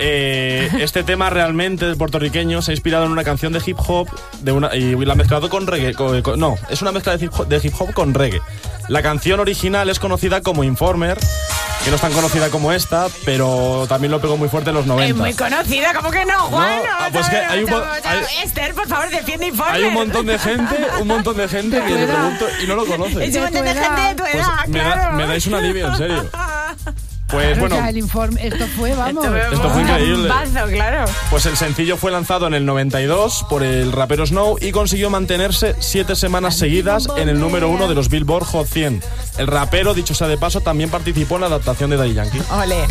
eh, este tema realmente del puertorriqueño se ha inspirado en una canción de hip hop de una, y la ha mezclado con reggae. con- con- no, es una mezcla de hip, hop, de hip hop con reggae. La canción original es conocida como Informer, que no es tan conocida como esta, pero también lo pegó muy fuerte en los noventa. Es muy conocida, ¿cómo que no, Juan? No, No, ah, pues no, que no, hay un no, mo- no, hay- Esther, por favor, defiende Informer. Hay un montón de gente, un montón de gente que le pregunto y no lo conoce. Es un montón de gente de tu Pues edad, me, da- claro. me dais un alivio, en serio. Pues Claro, bueno, o sea, el informe, esto fue, vamos. Esto fue increíble. Bombazo, claro. pues el sencillo fue lanzado en el noventa y dos por el rapero Snow y consiguió mantenerse siete semanas seguidas en el número uno de los Billboard Hot cien. El rapero, dicho sea de paso, también participó en la adaptación de Daddy Yankee. Ole.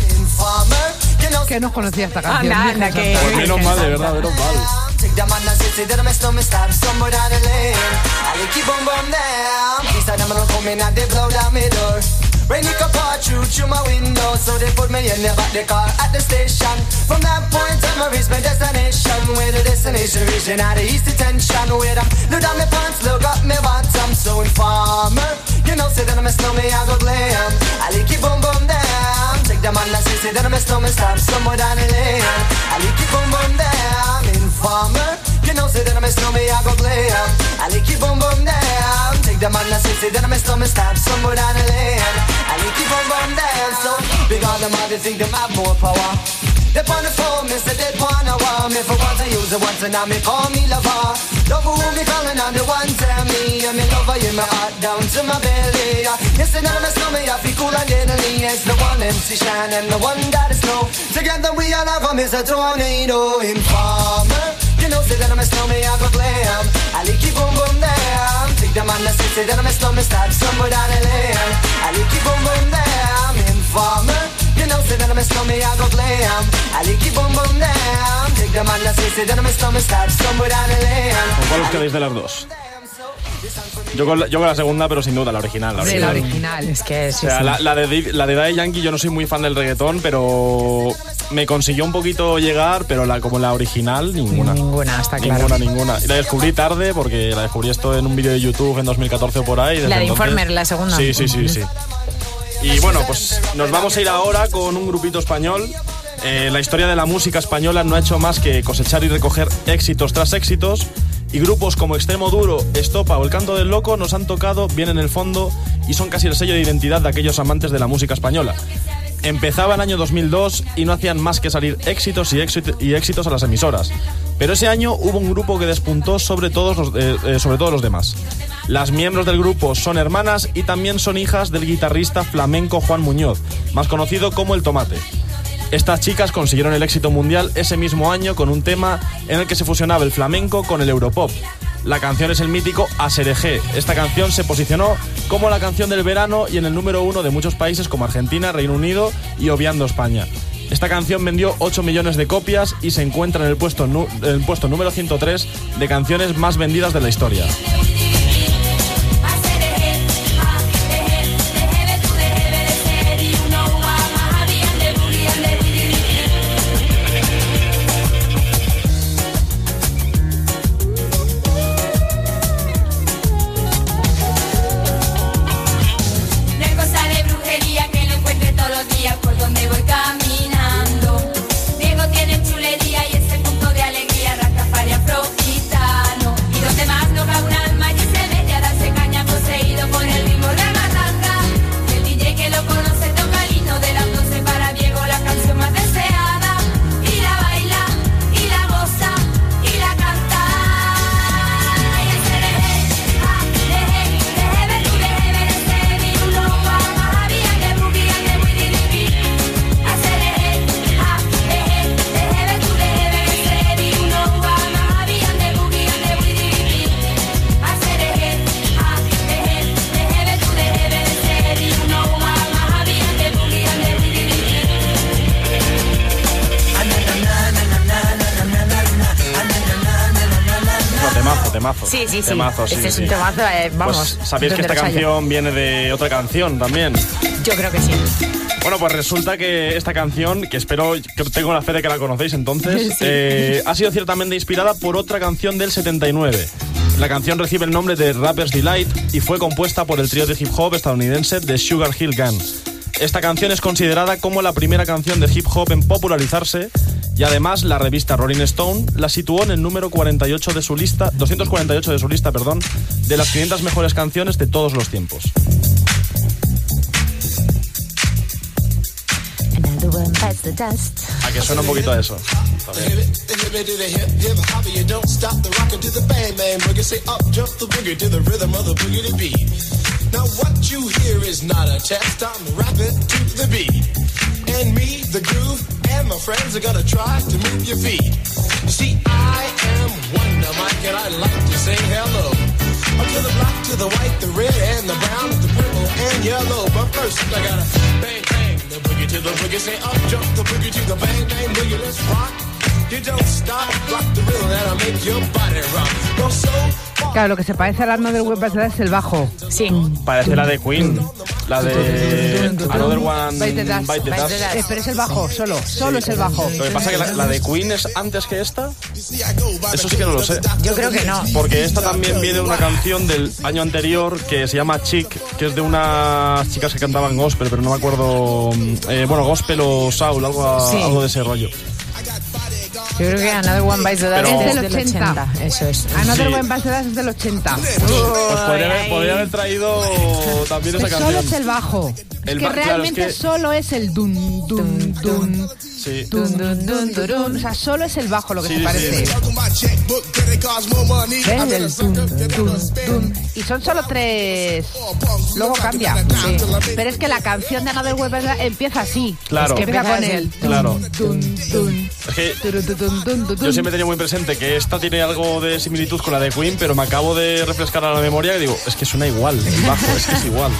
Que no conocía esta canción. Anda, anda, que- Pues menos mal, de verdad, menos mal. Take the man that say that I'm still me stop somewhere down the lane. I keep on burn down. These are them come in and they blow down my door. Rain it can pour through through my window, so they put me in the back the car at the station. From that point on, I reached my destination. Where the destination region out of east detention. Where them look down my pants, look up my bottom. So informer, you know say that I'm a snowman, I go glam. I keep on burn down. Take the man that say that I'm a snowman, stop somewhere down the lane. I keep on burn down. Informer, you know say that I'm a snowman, I go glam. I keep on burn down. Take the man that say that I'm a snowman, stop somewhere down the lane. I keep on burn down. So big on them, all they think them have more power. They on the phone, me say they wanna want me for once I use it once and now me call me lover. Love who me calling on the one tell me I'm in love in my heart down to my belly. Yes, and I'm a snowman, I feel cool and deadly. It's the one M C Shine and the one that is snow. Together we all have 'em is a tornado. Informer, you know say that I'm a snowman, I go glam. I keep on boom down. Take the man that say that I'm a snowman, start somewhere down the lane. I keep on boom down. Informer, you know say that I'm a snowman, I go glam. I keep on boom down. Take the man that say that I'm a snowman, start somewhere down the lane. ¿Con cuál os quedáis de las dos? Yo con, la, yo con la segunda, pero sin duda, la original. La original. Sí, la original. Es que sí, o sea, sí. La, la, de, la de Daddy Yankee, yo no soy muy fan del reggaetón, pero me consiguió un poquito llegar, pero la, como la original, ninguna. Ninguna, está claro. Ninguna, ninguna. Y la descubrí tarde, porque la descubrí esto en un vídeo de YouTube en dos mil catorce o por ahí. La de entonces, Informer, la segunda. Sí, sí, sí, sí. Y bueno, pues nos vamos a ir ahora con un grupito español. Eh, la historia de la música española no ha hecho más que cosechar y recoger éxitos tras éxitos, y grupos como Extremo Duro, Estopa o El Canto del Loco nos han tocado bien en el fondo y son casi el sello de identidad de aquellos amantes de la música española. Empezaba el año dos mil dos y no hacían más que salir éxitos y, éxit- y éxitos a las emisoras. Pero ese año hubo un grupo que despuntó sobre todos los, eh, eh, sobre todos los demás. Las miembros del grupo son hermanas y también son hijas del guitarrista flamenco Juan Muñoz, más conocido como El Tomate. Estas chicas consiguieron el éxito mundial ese mismo año con un tema en el que se fusionaba el flamenco con el europop. La canción es el mítico Aserejé. Esta canción se posicionó como la canción del verano y en el número uno de muchos países como Argentina, Reino Unido y obviando España. Esta canción vendió ocho millones de copias y se encuentra en el puesto, nu- en el puesto número ciento tres de canciones más vendidas de la historia. Temazo. Sí, sí, sí. Temazo, sí, este sí, es un temazo, eh, vamos. Pues, ¿sabéis que esta canción viene de otra canción también? Yo creo que sí. Bueno, pues resulta que esta canción, que espero, que tengo la fe de que la conocéis entonces, Sí. eh, ha sido ciertamente inspirada por otra canción del setenta y nueve. La canción recibe el nombre de Rapper's Delight y fue compuesta por el trío de hip hop estadounidense The Sugar Hill Gang. Esta canción es considerada como la primera canción de hip hop en popularizarse y además la revista Rolling Stone la situó en el número cuarenta y ocho de su lista, doscientos cuarenta y ocho de su lista, perdón, de las quinientas mejores canciones de todos los tiempos. A que suena un poquito a eso. Now what you hear is not a test, I'm rapping to the beat. And me, the groove, and my friends are gonna try to move your feet. You see, I am Wonder Mike and I like to say hello. Up to the black, to the white, the red, and the brown, the purple, and yellow. But first, I gotta bang, bang, the boogie to the boogie. Say up, jump the boogie to the bang, bang, boogie, let's rock. You don't stop, rock the rhythm that'll make your body rock. Go so Claro, lo que se parece al arma del web es el bajo. Sí. Parece la de Queen, la de Another One Bite the Dust. Bite the Dust. Eh, pero es el bajo, solo, solo es el bajo. Lo que pasa es que la, la de Queen es antes que esta. Eso sí que no lo sé. Yo creo que no. Porque esta también viene de una canción del año anterior que se llama Chick, que es de unas chicas que cantaban gospel, pero no me acuerdo. Eh, bueno, gospel o soul, algo, Sí. algo de ese rollo. Yo creo que Another One Bites the Dust Pero- es del ochenta. Eso es. Another Sí. One Bites the Dust es del ochenta. Pues podría haber, podría haber traído también esa Pero canción. solo es el bajo. El es que ba- claro, realmente es que- solo es el dun, dun, dun. Sí. Dun, dun, dun, dun, dun. O sea, solo es el bajo lo que Sí, se sí. parece. ¿Ves? El dun, dun, dun. Y son solo tres. Luego cambia. Sí. Pero es que la canción de Another One Bites the Dust empieza así. Claro. Es que empieza con Empieza el así. dun, Claro. dun, dun, Es que dun, dun, dun, dun, dun. yo siempre he tenido muy presente que esta tiene algo de similitud con la de Queen, pero me acabo de refrescar a la memoria y digo, es que suena igual, el bajo, es que es igual.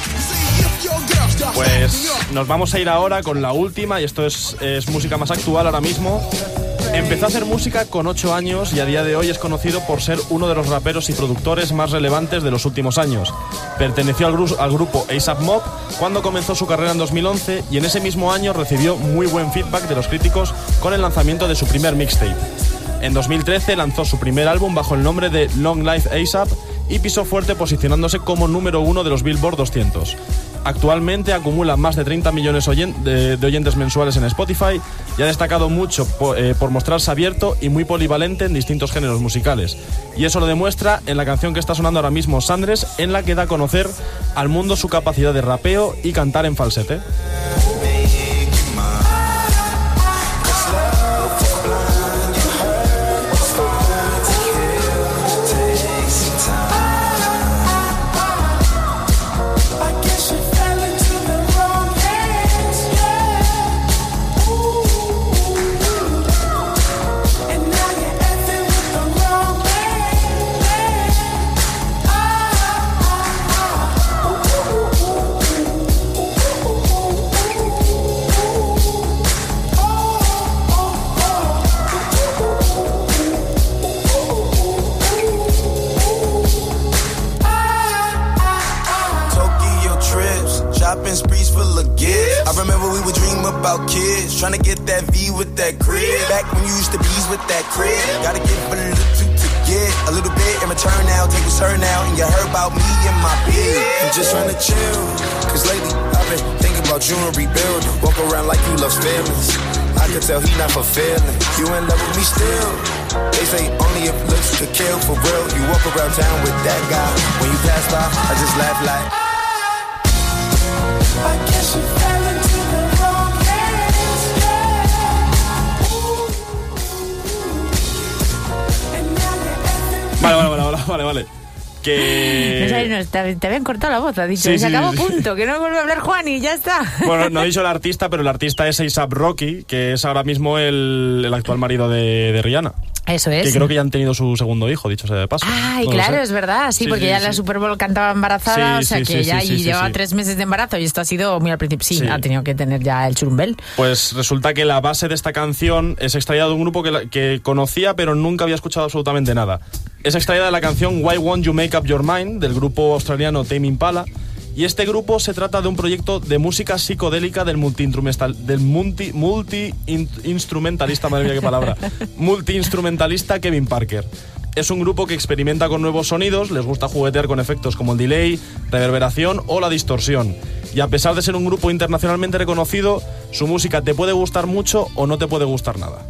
Pues nos vamos a ir ahora con la última, y esto es, es música más actual ahora mismo. Empezó a hacer música con ocho años y a día de hoy es conocido por ser uno de los raperos y productores más relevantes de los últimos años. Perteneció al, gru- al grupo A$AP Mob cuando comenzó su carrera en dos mil once y en ese mismo año recibió muy buen feedback de los críticos con el lanzamiento de su primer mixtape. En dos mil trece lanzó su primer álbum bajo el nombre de Long Life A$AP y pisó fuerte posicionándose como número uno de los Billboard doscientos. Actualmente acumula más de treinta millones de oyentes mensuales en Spotify y ha destacado mucho por, eh, por mostrarse abierto y muy polivalente en distintos géneros musicales. Y eso lo demuestra en la canción que está sonando ahora mismo, Sandres, en la que da a conocer al mundo su capacidad de rapeo y cantar en falsete. Trying to get that V with that crib. Back when you used to bees with that crib. Gotta give a little to, to get a little bit in return now. Take what's her now. And you heard about me and my bid. I'm just trying to chill. Cause lately I've been thinking about you and rebuilding. Walk around like you love feelings. I could tell he not fulfilling. You in love with me still. They say only if looks could kill for real. You walk around town with that guy. When you pass by, I just laugh like I guess you fell into the wrong hands, yeah. Vale, vale, vale, vale, vale, vale. Que... No sabes, no, te, te habían cortado la voz, ha dicho, Sí, se sí, acabó, sí. punto, que no vuelve a hablar Juan y ya está. Bueno, no he dicho el artista, pero el artista es A$AP Rocky, que es ahora mismo el, el actual marido de, de Rihanna. Eso es. Que creo que ya han tenido su segundo hijo, dicho sea de paso. Ay, No lo claro, sé. es verdad, sí, Sí, porque sí, ya en sí. la Super Bowl cantaba embarazada, Sí, o sea sí, que sí, ya sí, y sí, llevaba sí. tres meses de embarazo y esto ha sido muy al principio. Sí, Sí. ha tenido que tener ya el churumbel. Pues resulta que la base de esta canción es extraída de un grupo que, la- que conocía pero nunca había escuchado absolutamente nada. Es extraída de la canción Why Won't You Make Up Your Mind del grupo australiano Tame Impala. Y este grupo se trata de un proyecto de música psicodélica del multi-instrumental, del multi, multi in- instrumentalista, madre mía qué palabra, multi-instrumentalista Kevin Parker. Es un grupo que experimenta con nuevos sonidos, les gusta juguetear con efectos como el delay, reverberación o la distorsión. Y a pesar de ser un grupo internacionalmente reconocido, su música te puede gustar mucho o no te puede gustar nada.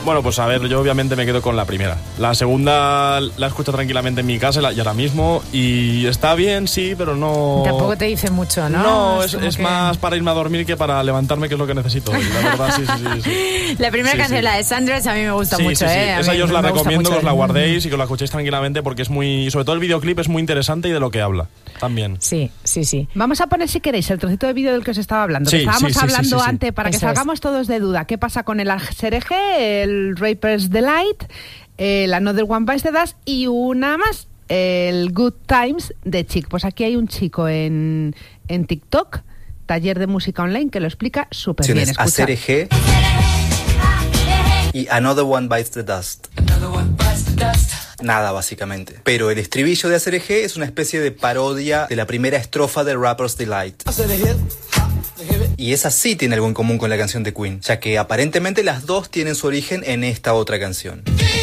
Bueno, pues a ver, yo obviamente me quedo con la primera. La segunda la escucho tranquilamente en mi casa y ahora mismo y está bien, sí, pero no... Tampoco te dice mucho, ¿no? No, es, es, es que... más para irme a dormir que para levantarme, que es lo que necesito. Y la verdad, sí, sí, sí, sí. La primera sí, canción, sí. la de Sanders, a mí me gusta sí, mucho, sí, sí. ¿eh? A Esa mí yo os la me gusta recomiendo mucho. que os la guardéis y que os la escuchéis tranquilamente porque es muy... Sobre todo el videoclip es muy interesante y de lo que habla también. Sí, sí, sí. Vamos a poner, si queréis, el trocito de vídeo del que os estaba hablando. Sí, que estábamos sí, sí, hablando sí, sí, sí. antes para Eso que salgamos es. todos de duda. ¿Qué pasa con el S R G, el Rapper's Delight, el Another One Bites the Dust y una más, el Good Times de Chic? Pues aquí hay un chico en, en TikTok, taller de música online, que lo explica súper bien. Escucha. S R G y Another One Bites the Dust. Nada, básicamente. Pero el estribillo de S R G es una especie de parodia de la primera estrofa de Rapper's Delight. Y esa sí tiene algo en común con la canción de Queen, ya que aparentemente las dos tienen su origen en esta otra canción.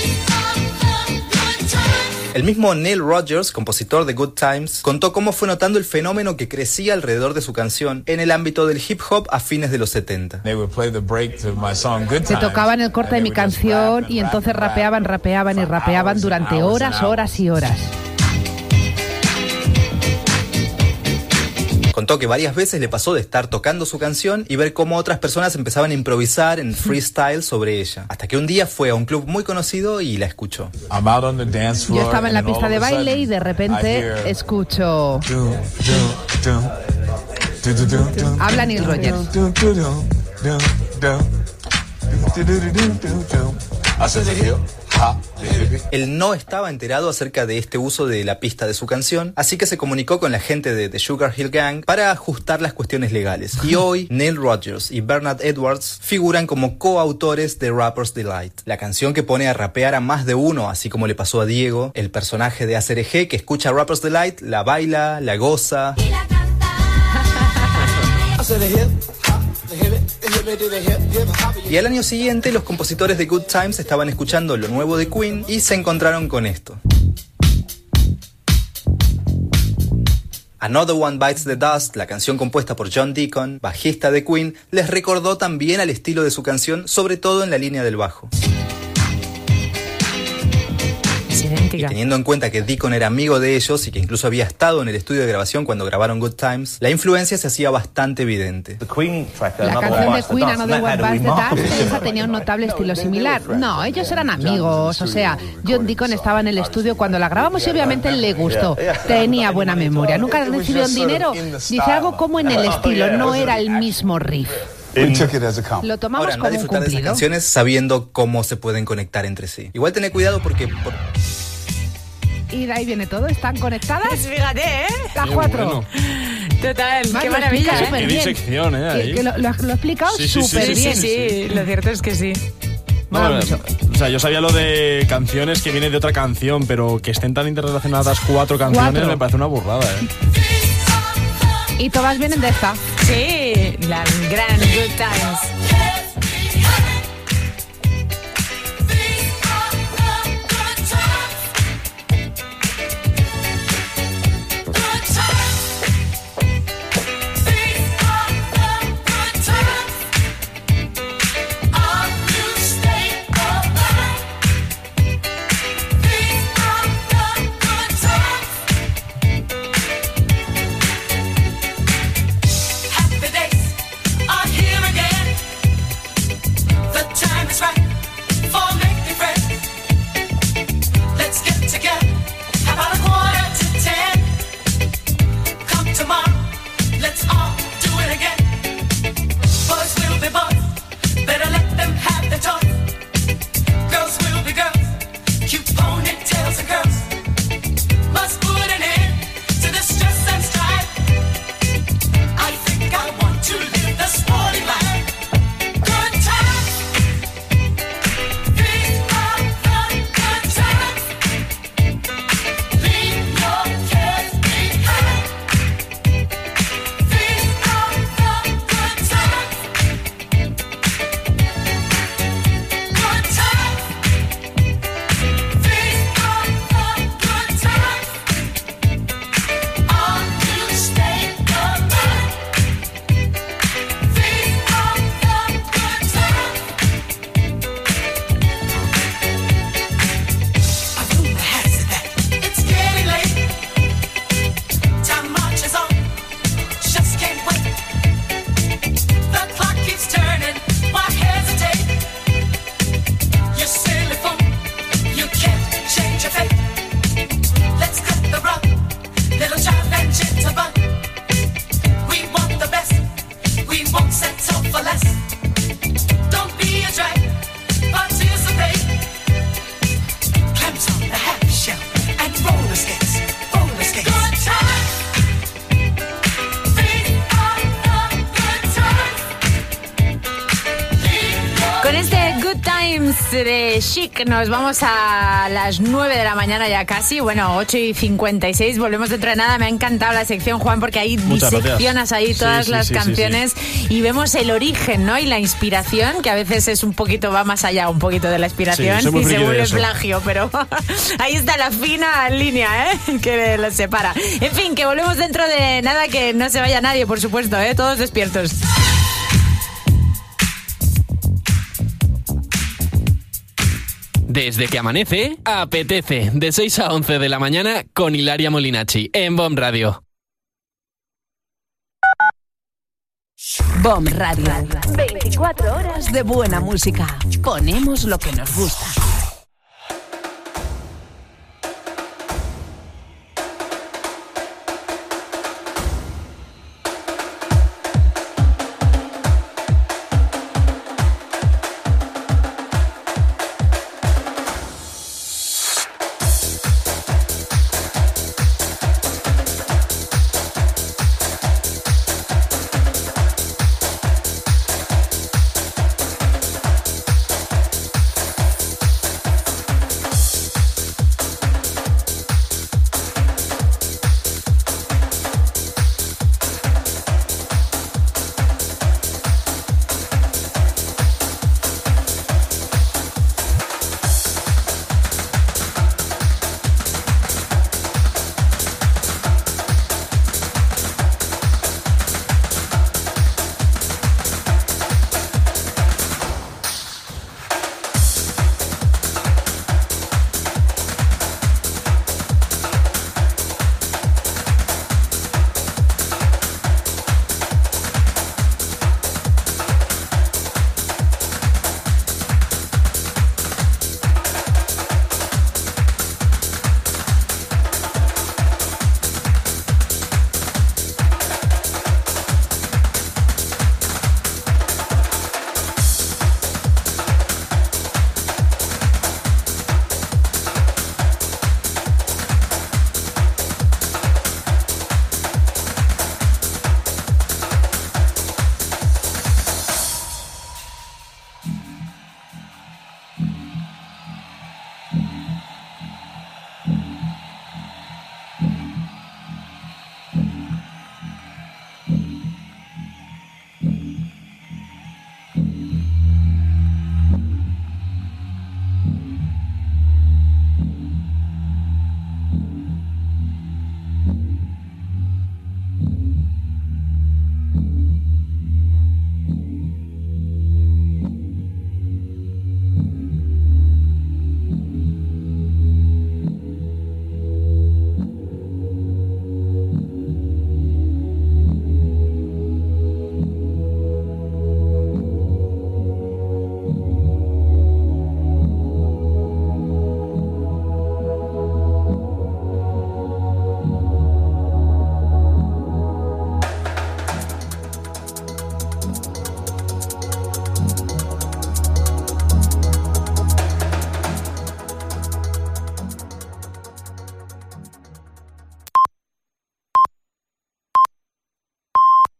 El mismo Neil Rogers, compositor de Good Times, contó cómo fue notando el fenómeno que crecía alrededor de su canción en el ámbito del hip hop a fines de los setenta. Se tocaban el corte de mi canción y entonces rapeaban, rapeaban y rapeaban durante horas, horas y horas. Contó que varias veces le pasó de estar tocando su canción y ver cómo otras personas empezaban a improvisar en freestyle sobre ella. Hasta que un día fue a un club muy conocido y la escuchó. Yo estaba en la pista de baile y de repente escucho... Habla Neil Rogers. Él no estaba enterado acerca de este uso de la pista de su canción, así que se comunicó con la gente de The Sugar Hill Gang para ajustar las cuestiones legales. Y hoy, Neil Rogers y Bernard Edwards figuran como coautores de Rapper's Delight, la canción que pone a rapear a más de uno, así como le pasó a Diego, el personaje de A C R G que escucha Rapper's Delight, la baila, la goza. Y la canta. Y al año siguiente los compositores de Good Times estaban escuchando lo nuevo de Queen y se encontraron con esto. Another One Bites the Dust, la canción compuesta por John Deacon, bajista de Queen, les recordó también al estilo de su canción, sobre todo en la línea del bajo. Y teniendo en cuenta que Deacon era amigo de ellos y que incluso había estado en el estudio de grabación cuando grabaron Good Times, la influencia se hacía bastante evidente. La canción de Queen, Another One Bites the Dust, esa tenía un notable estilo similar. No, ellos eran amigos, o sea, John Deacon estaba en el estudio cuando la grabamos y obviamente le gustó. Tenía buena memoria, nunca recibieron dinero. Dice algo como en el estilo, no era el mismo riff. Lo tomamos Ahora, no como un disfrutar de esas cumplido. canciones sabiendo cómo se pueden conectar entre sí. Igual tener cuidado porque... Por... Y de ahí viene todo, ¿están conectadas? Fíjate, ¿eh? Las cuatro. Bueno. Total, Más qué lo maravilla, explica ¿eh? súper Qué bien. disección, ¿eh? Que- Ahí. que lo, lo, lo ha explicado Sí, sí, sí, súper sí, bien. Sí, sí, lo cierto es que sí. No, Mola pero, mucho. o sea, yo sabía lo de canciones que viene de otra canción, pero que estén tan interrelacionadas cuatro canciones Cuatro. me parece una burrada, ¿eh? Y todas vienen de esta. Sí, la gran Good Times. Happy days are here again. We won't settle for less. Don't be a drag, participate. Clams on the happy shell and roller skates, roller skates. Good time. These are the good times. Con este Good Times de Chic nos vamos a las nueve de la mañana ya casi, bueno, ocho y cincuenta y seis, volvemos dentro de nada. Me ha encantado la sección, Juan, porque ahí Muchas diseccionas ahí Sí, todas sí, las sí, sí, canciones sí. y vemos el origen, ¿no? Y la inspiración, que a veces es un poquito, va más allá un poquito de la inspiración Sí, soy muy y se friki de vuelve eso. plagio, pero ahí está la fina línea, ¿eh? Que los separa. En fin, que volvemos dentro de nada, que no se vaya nadie, por supuesto, ¿eh? Todos despiertos. Desde que amanece, apetece. De seis a once de la mañana con Hilaria Molinacci en B O M Radio. B O M Radio. veinticuatro horas de buena música. Ponemos lo que nos gusta.